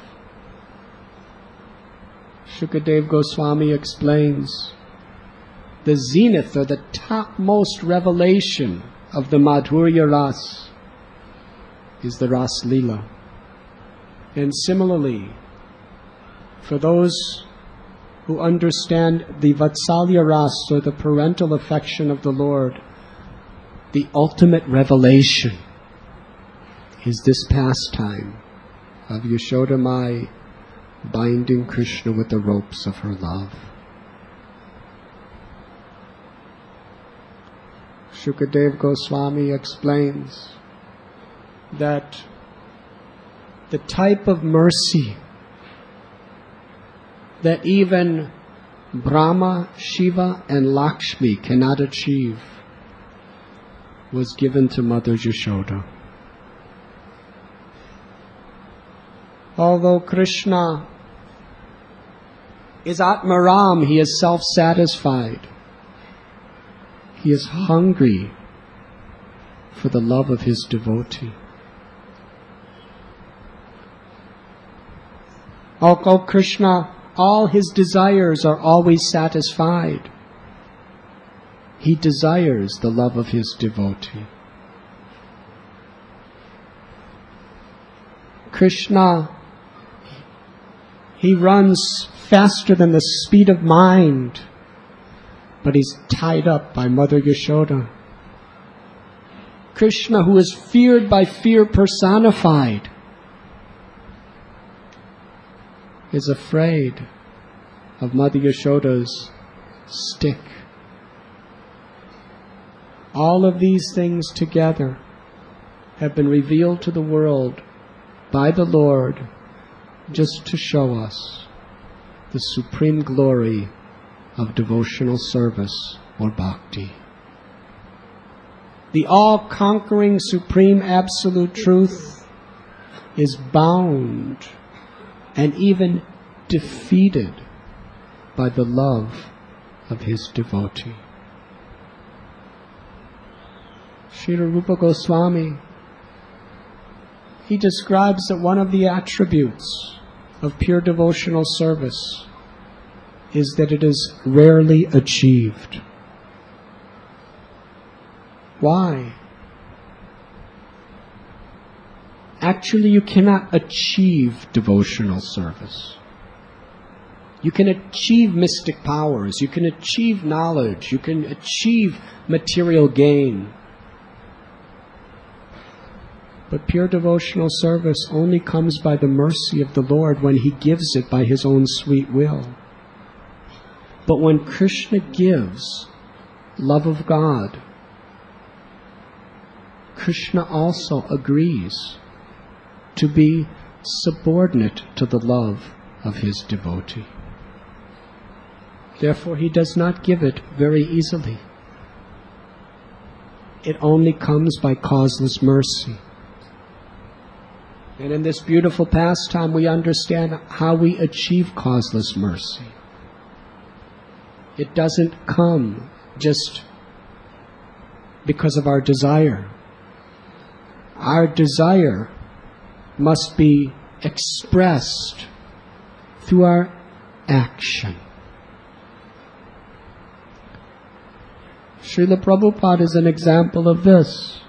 S1: Shukadev Goswami explains the zenith or the topmost revelation of the Madhurya Ras is the Ras Leela. And similarly, for those who understand the Vatsalya Ras or the parental affection of the Lord, the ultimate revelation is this pastime of Yashoda Mai binding Krishna with the ropes of her love. Shukadev Goswami explains that the type of mercy that even Brahma, Shiva and Lakshmi cannot achieve was given to Mother Yashoda. Although Krishna is Atmaram, he is self-satisfied. He is hungry for the love of his devotee. Although Krishna, all his desires are always satisfied, he desires the love of his devotee. Krishna, he runs faster than the speed of mind, but he's tied up by Mother Yashoda. Krishna, who is feared by fear personified, is afraid of Mother Yashoda's stick. All of these things together have been revealed to the world by the Lord just to show us the supreme glory of devotional service or bhakti. the all-conquering supreme absolute truth, is bound and even defeated by the love of his devotee. Srila Rupa Goswami, he describes that one of the attributes of pure devotional service is that it is rarely achieved. Why? Actually, you cannot achieve devotional service. You can achieve mystic powers, you can achieve knowledge, you can achieve material gain. But pure devotional service only comes by the mercy of the Lord when He gives it by His own sweet will. But when Krishna gives love of God, Krishna also agrees to be subordinate to the love of his devotee. Therefore, He does not give it very easily. It only comes by causeless mercy. And in this beautiful pastime, we understand how we achieve causeless mercy. It doesn't come just because of our desire. Our desire must be expressed through our action. Srila Prabhupada is an example of this.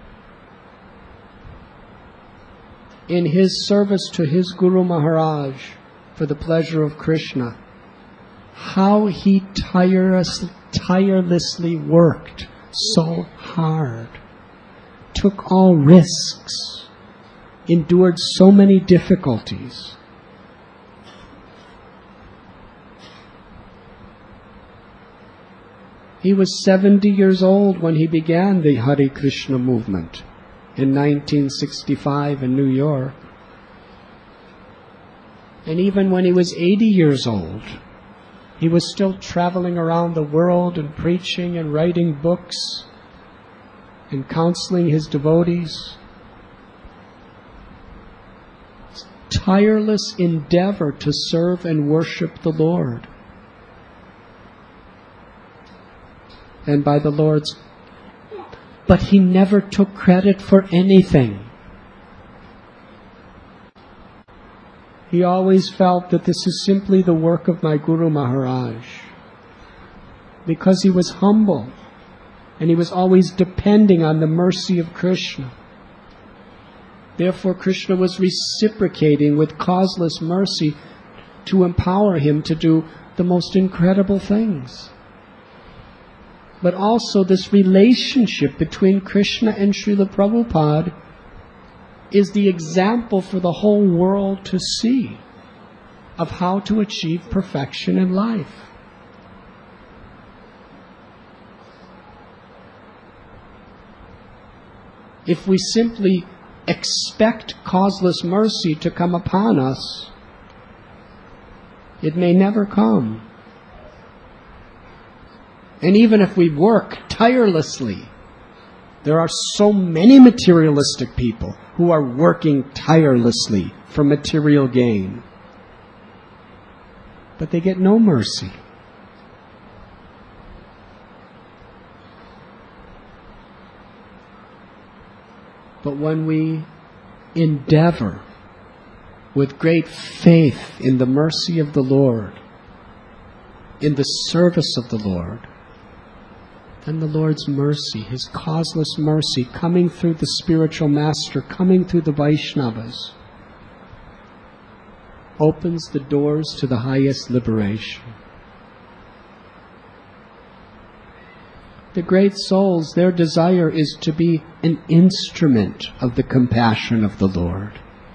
S1: In his service to his Guru Maharaj for the pleasure of Krishna, how he tirelessly worked so hard, took all risks, endured so many difficulties. He was 70 years old when he began the Hare Krishna movement in 1965 in New York. And even when he was 80 years old, he was still traveling around the world and preaching and writing books and counseling his devotees. Tireless endeavor to serve and worship the Lord. And by the Lord's... But he never took credit for anything. He always felt that this is simply the work of my Guru Maharaj. Because he was humble. And he was always depending on the mercy of Krishna. Therefore, Krishna was reciprocating with causeless mercy to empower him to do the most incredible things. But also this relationship between Krishna and Srila Prabhupada is the example for the whole world to see of how to achieve perfection in life. If we simply expect causeless mercy to come upon us, it may never come. And even if we work tirelessly, there are so many materialistic people who are working tirelessly for material gain. But they get no mercy. But when we endeavor with great faith in the mercy of the Lord, in the service of the Lord, then the Lord's mercy, His causeless mercy, coming through the spiritual master, coming through the Vaishnavas, opens the doors to the highest liberation. The great souls, their desire is to be an instrument of the compassion of the Lord.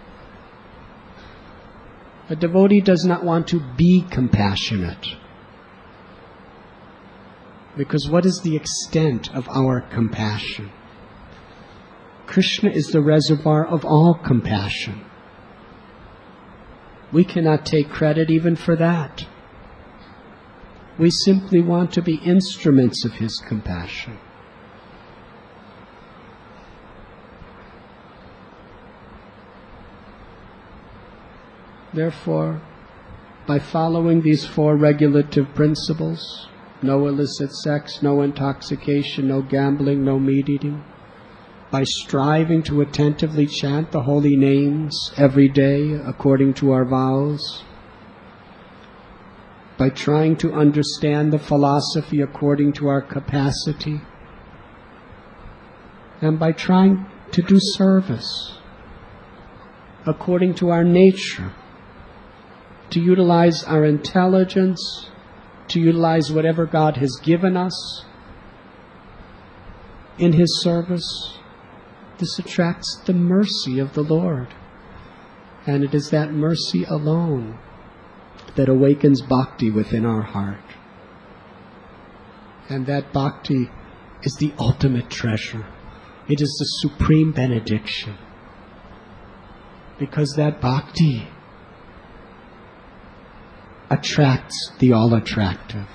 S1: A devotee does not want to be compassionate. Because what is the extent of our compassion? Krishna is the reservoir of all compassion. We cannot take credit even for that. We simply want to be instruments of His compassion. Therefore, by following these 4 regulative principles, no illicit sex, no intoxication, no gambling, no meat eating, by striving to attentively chant the holy names every day according to our vows, by trying to understand the philosophy according to our capacity, and by trying to do service according to our nature, to utilize our intelligence, to utilize whatever God has given us in His service. This attracts the mercy of the Lord. And it is that mercy alone that awakens bhakti within our heart. And that bhakti is the ultimate treasure. It is the supreme benediction. Because that bhakti attracts the all-attractive.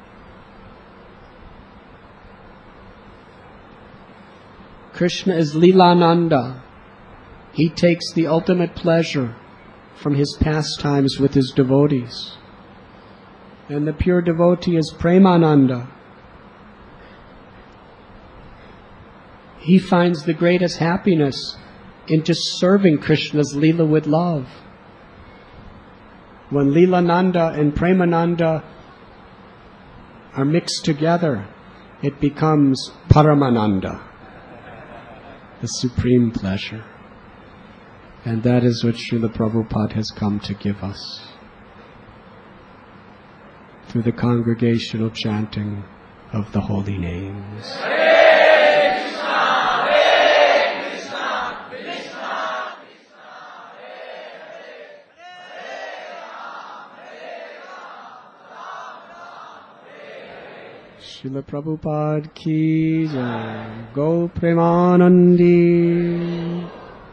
S1: Krishna is Leelananda. He takes the ultimate pleasure from His pastimes with His devotees. And the pure devotee is Premananda. He finds the greatest happiness in just serving Krishna's Leela with love. When Leelananda and Premananda are mixed together, it becomes Paramananda, the supreme pleasure. And that is what Srila Prabhupada has come to give us through the congregational chanting of the holy names. Srila Prabhupada ki jai. Go Premanandi.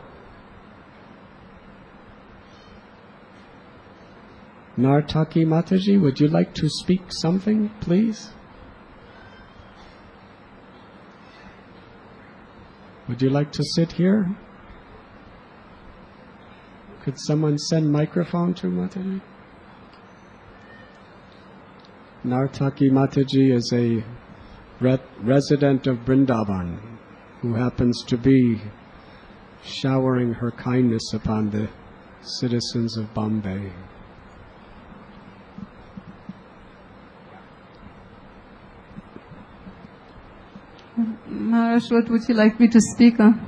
S1: Nartaki Mataji, would you like to speak something, please? Would you like to sit here? Could someone send microphone to Mataji? Nartaki Mataji is a resident of Vrindavan who happens to be showering her kindness upon the citizens of Bombay.
S2: Maharaj, what would you like me to speak on?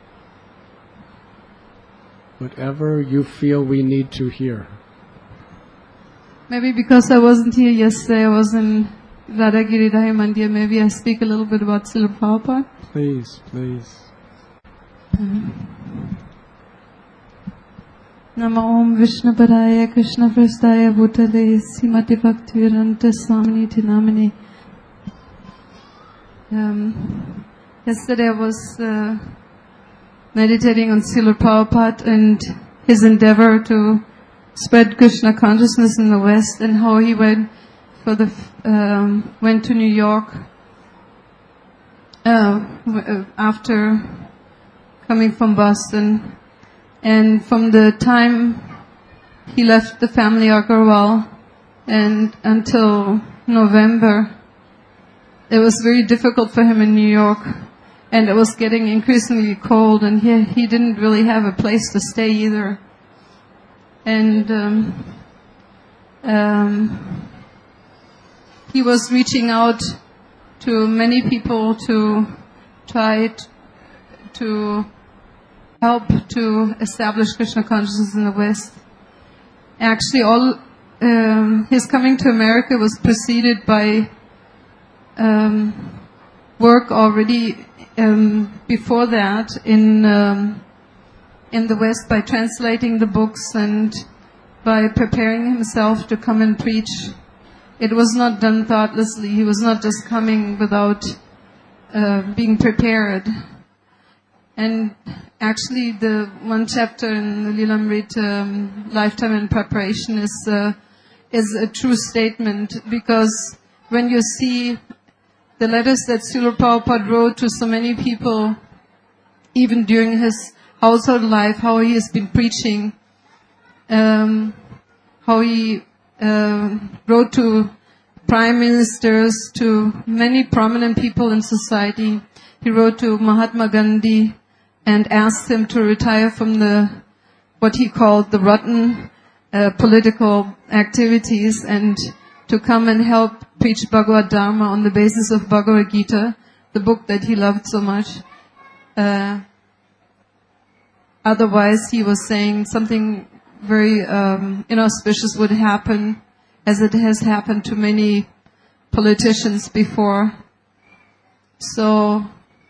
S1: Whatever you feel we need to hear.
S2: Maybe because I wasn't here yesterday, I was in Radhagiri Rai Mandir, maybe I speak a little bit about Srila Prabhupada.
S1: Please, please.
S2: Nama Om Vishnu Padaya Krishna Prasthaya Bhutale Srimati Bhaktivedanta Swamini Tinamani. Yesterday I was meditating on Srila Prabhupada and his endeavor to spread Krishna consciousness in the West, and how he went to New York after coming from Boston, and from the time he left the family Agarwal and until November, it was very difficult for him in New York, and it was getting increasingly cold, and he didn't really have a place to stay either. And he was reaching out to many people to try to help to establish Krishna consciousness in the West. Actually, his coming to America was preceded by work already before that in the West, by translating the books and by preparing himself to come and preach. It was not done thoughtlessly. He was not just coming without being prepared. And actually, the one chapter in the Lilamrita, Lifetime in Preparation, is a true statement, because when you see the letters that Srila Prabhupada wrote to so many people, even during his household life, how he has been preaching, how he wrote to prime ministers, to many prominent people in society. He wrote to Mahatma Gandhi and asked him to retire from what he called the rotten political activities and to come and help preach Bhagavad Dharma on the basis of Bhagavad Gita, the book that he loved so much. Otherwise, he was saying something very inauspicious would happen, as it has happened to many politicians before. So,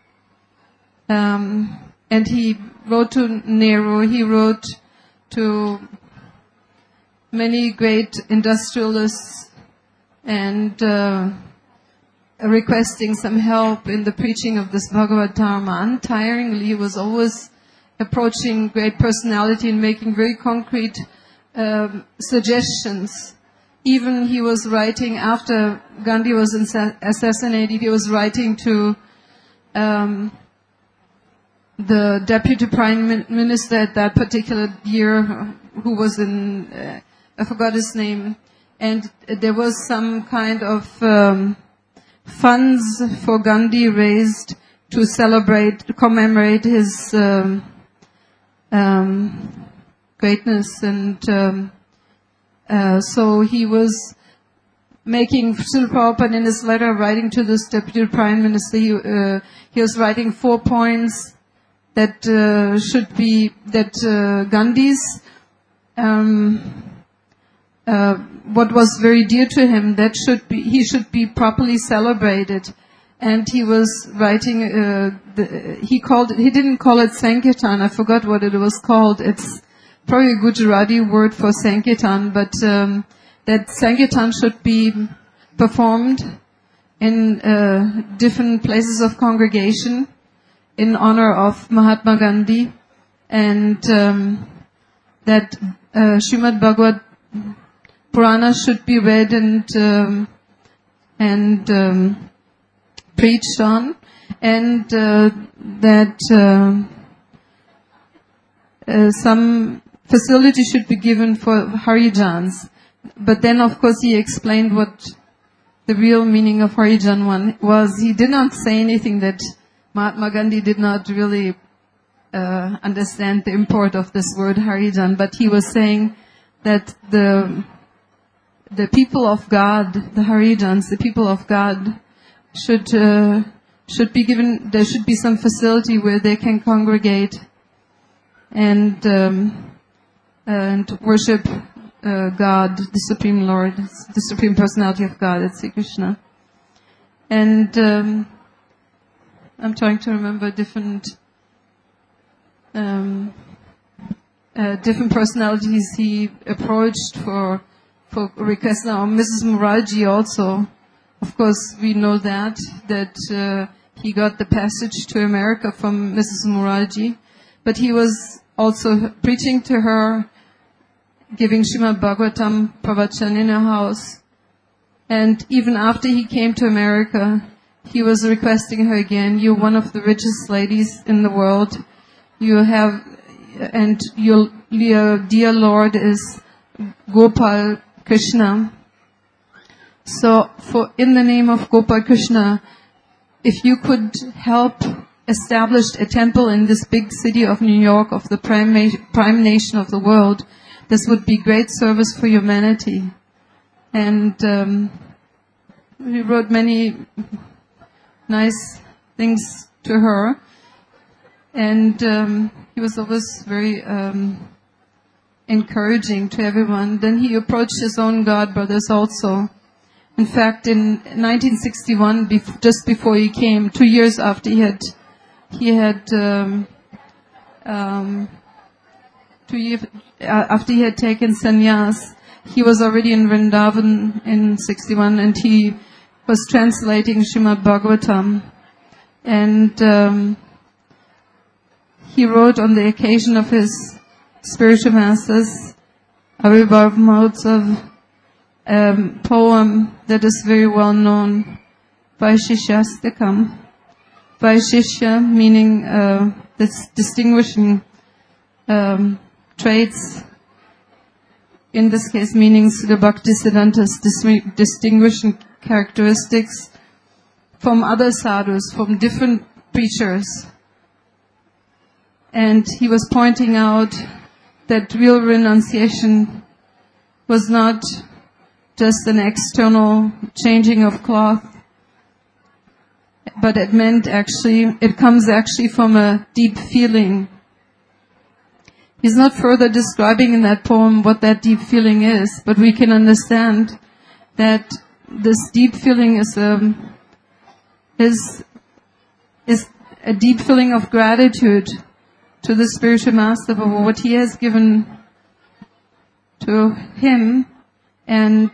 S2: and he wrote to Nehru, he wrote to many great industrialists and requesting some help in the preaching of this Bhagavad Dharma. Untiringly, he was always approaching great personality and making very concrete suggestions. Even he was writing, after Gandhi was assassinated, he was writing to the deputy prime minister at that particular year, who was in, I forgot his name, and there was some kind of funds for Gandhi raised to commemorate his greatness, and so he was making Srila Prabhupada in his letter writing to this deputy prime minister. He was writing 4 points that should be Gandhi's what was very dear to him, that he should be properly celebrated. And he was writing, he didn't call it Sankirtan, I forgot what it was called. It's probably a Gujarati word for Sankirtan, but that Sankirtan should be performed in different places of congregation in honor of Mahatma Gandhi, and that Srimad Bhagavad Purana should be read and preached on, and that some facility should be given for Harijans. But then, of course, he explained what the real meaning of Harijan was. He did not say anything that Mahatma Gandhi did not really understand the import of this word Harijan, but he was saying that the people of God, the Harijans, the people of God, should be given. There should be some facility where they can congregate and worship God, the Supreme Lord, the Supreme Personality of God, it's Sri Krishna. And I'm trying to remember different personalities he approached for requests. Now, Mrs. Moralji also, of course, we know that he got the passage to America from Mrs. Moralji, but he was also preaching to her, giving Srimad Bhagavatam Pravachan in her house. And even after he came to America, he was requesting her again, you're one of the richest ladies in the world. You have, and your dear Lord is Gopal Krishna. So, in the name of Gopal Krishna, if you could help establish a temple in this big city of New York, of the prime nation of the world, this would be great service for humanity. And he wrote many nice things to her. And he was always very encouraging to everyone. Then he approached his own god brothers also. In fact, in 1961, just before he came, 2 years after he had 2 years after he had taken sannyas, he was already in Vrindavan in 61, and he was translating Srimad Bhagavatam. And he wrote on the occasion of his spiritual masters, Avibhav Mahotsav, poem that is very well known, Vaishishastakam. Vaishishya meaning this distinguishing traits in this case meaning Srila Bhaktisiddhanta's distinguishing characteristics from other sadhus, from different preachers. And he was pointing out that real renunciation was not just an external changing of cloth, but it comes actually from a deep feeling. He's not further describing in that poem what that deep feeling is, but we can understand that this deep feeling is a deep feeling of gratitude to the spiritual master for what he has given to him, and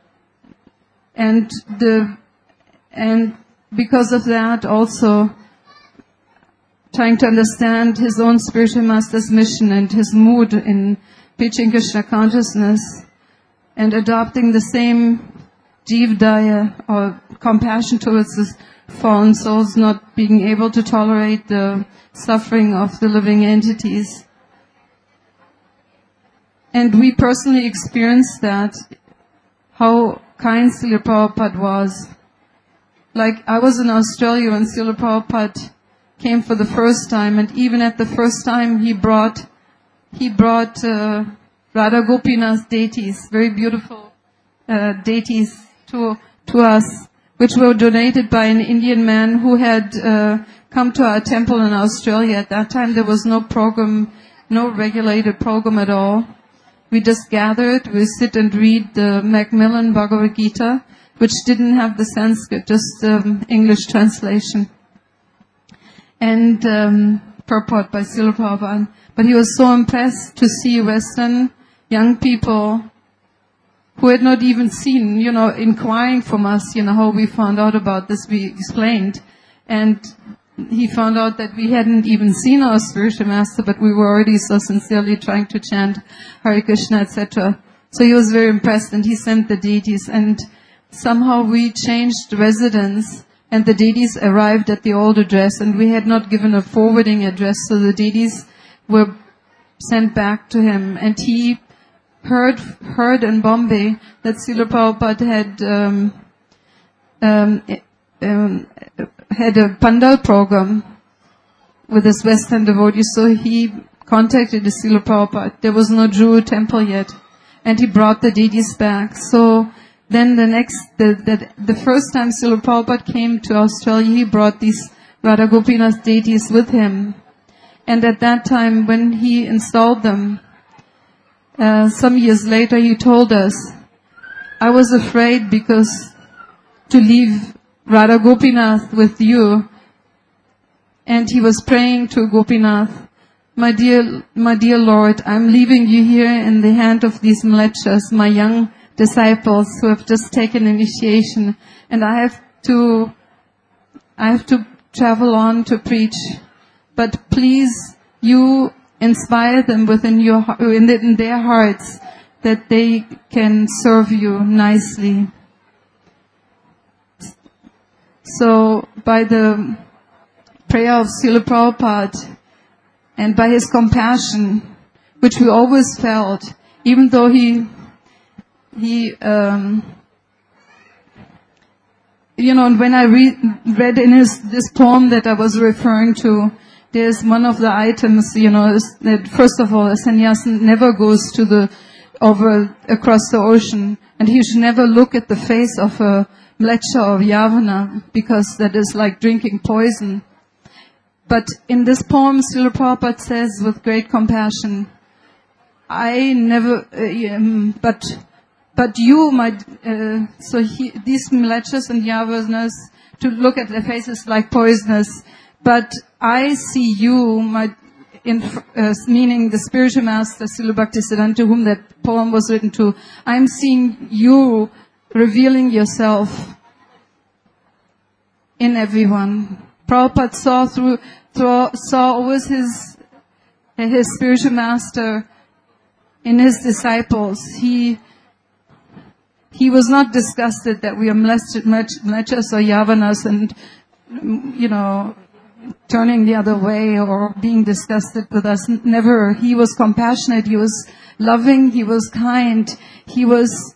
S2: because of that also trying to understand his own spiritual master's mission and his mood in preaching Krishna consciousness and adopting the same jivdaya or compassion towards the fallen souls, not being able to tolerate the suffering of the living entities. And we personally experienced that, how kind Srila Prabhupada was. Like, I was in Australia when Srila Prabhupada came for the first time, and even at the first time he brought Radha Gopinath deities, very beautiful deities to us, which were donated by an Indian man who had come to our temple in Australia. At that time there was no program, no regulated program at all. We just gathered, we sit and read the Macmillan Bhagavad Gita, which didn't have the Sanskrit, just English translation. And purport by Srila Prabhupada. But he was so impressed to see Western young people who had not even seen, inquiring from us, how we found out about this, we explained. And he found out that we hadn't even seen our spiritual master, but we were already so sincerely trying to chant Hare Krishna, etc. So he was very impressed, and he sent the deities, and somehow we changed residence, and the deities arrived at the old address, and we had not given a forwarding address, so the deities were sent back to him. And he heard in Bombay that Srila Prabhupada had a Pandal program with his Western devotees, so he contacted Srila Prabhupada. There was no Juru temple yet, and he brought the deities back. So then the first time Srila Prabhupada came to Australia, he brought these Radha Gopinath deities with him. And at that time, when he installed them, some years later, he told us, I was afraid because to leave Radha Gopinath with you. And he was praying to Gopinath, my dear Lord, I'm leaving you here in the hand of these mlechas, my young disciples who have just taken initiation, and I have to travel on to preach. But please, you inspire them in their hearts that they can serve you nicely. So by the prayer of Srila Prabhupada and by his compassion, which we always felt, even though he when I read in this poem that I was referring to, there's one of the items, is that first of all, a sannyasin never goes across the ocean, and he should never look at the face of a mlecha or yavana, because that is like drinking poison. But in this poem, Srila Prabhupada says with great compassion, I never, but you, these mlechas and yavanas, to look at their faces like poisonous, but I see you, meaning the spiritual master, Srila Bhaktisiddhanta, to whom that poem was written to, I'm seeing you revealing yourself in everyone. Prabhupada saw always his spiritual master in his disciples. He was not disgusted that we are mlechas or yavanas and, turning the other way or being disgusted with us. Never. He was compassionate. He was loving. He was kind. He was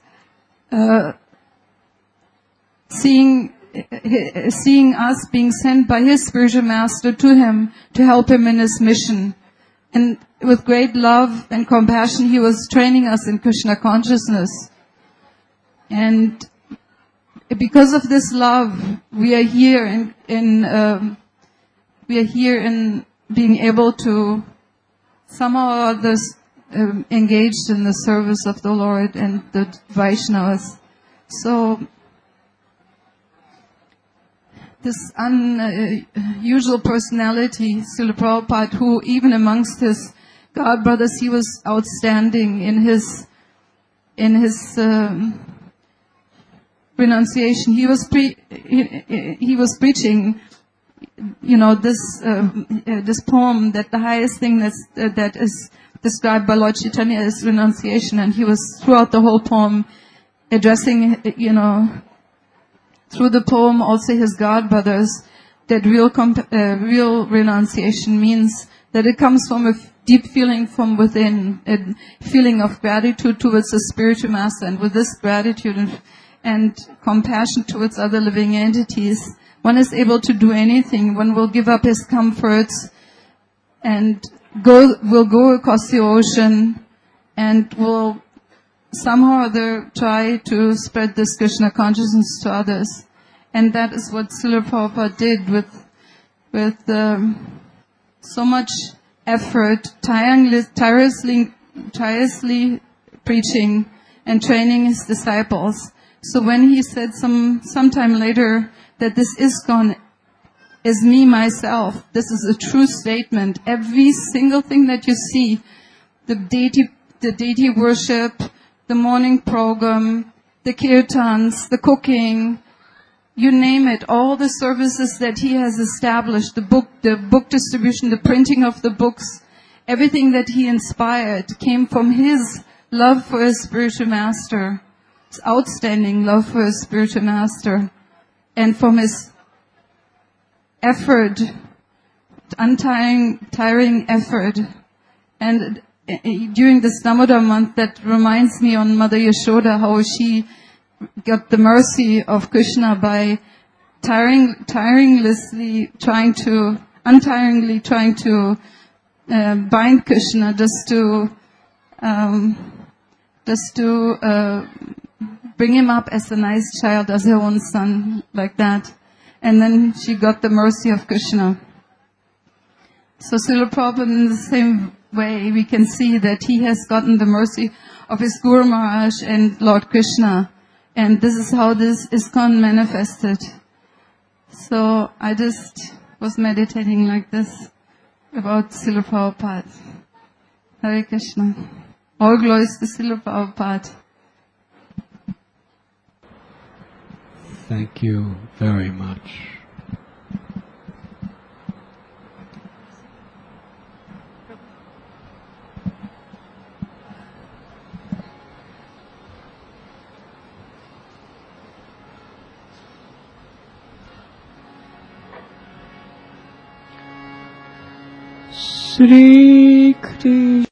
S2: seeing us being sent by his spiritual master to him to help him in his mission. And with great love and compassion, he was training us in Krishna consciousness. And because of this love, we are here in being able to somehow or others engaged in the service of the Lord and the Vaishnavas. So this unusual personality, Srila Prabhupada, who even amongst his God brothers, he was outstanding in his renunciation. He was preaching, this poem that the highest thing that is described by Lord Chaitanya is renunciation, and he was throughout the whole poem addressing, through the poem also his God brothers, that real renunciation means that it comes from a deep feeling from within, a feeling of gratitude towards the spiritual master, and with this gratitude and compassion towards other living entities, one is able to do anything. One will give up his comforts and will go across the ocean and will somehow or other try to spread this Krishna consciousness to others. And that is what Srila Prabhupada did with so much effort, tirelessly preaching and training his disciples. So when he said sometime later that this ISKCON is me, myself, this is a true statement. Every single thing that you see, the deity worship, the morning program, the kirtans, the cooking, you name it, all the services that he has established, the book distribution, the printing of the books, everything that he inspired came from his love for his spiritual master. His outstanding love for his spiritual master, and from his effort, untiring effort. And during this Damodar month, that reminds me on Mother Yashoda, how she got the mercy of Krishna by untiringly trying to bind Krishna just to bring him up as a nice child, as her own son, like that. And then she got the mercy of Krishna. So Srila Prabhupada, in the same way, we can see that he has gotten the mercy of his Guru Maharaj and Lord Krishna. And this is how this ISKCON manifested. So I just was meditating like this about Srila Prabhupada. Hare Krishna. All glories to Srila Prabhupada.
S1: Thank you very much. Sri Krishna.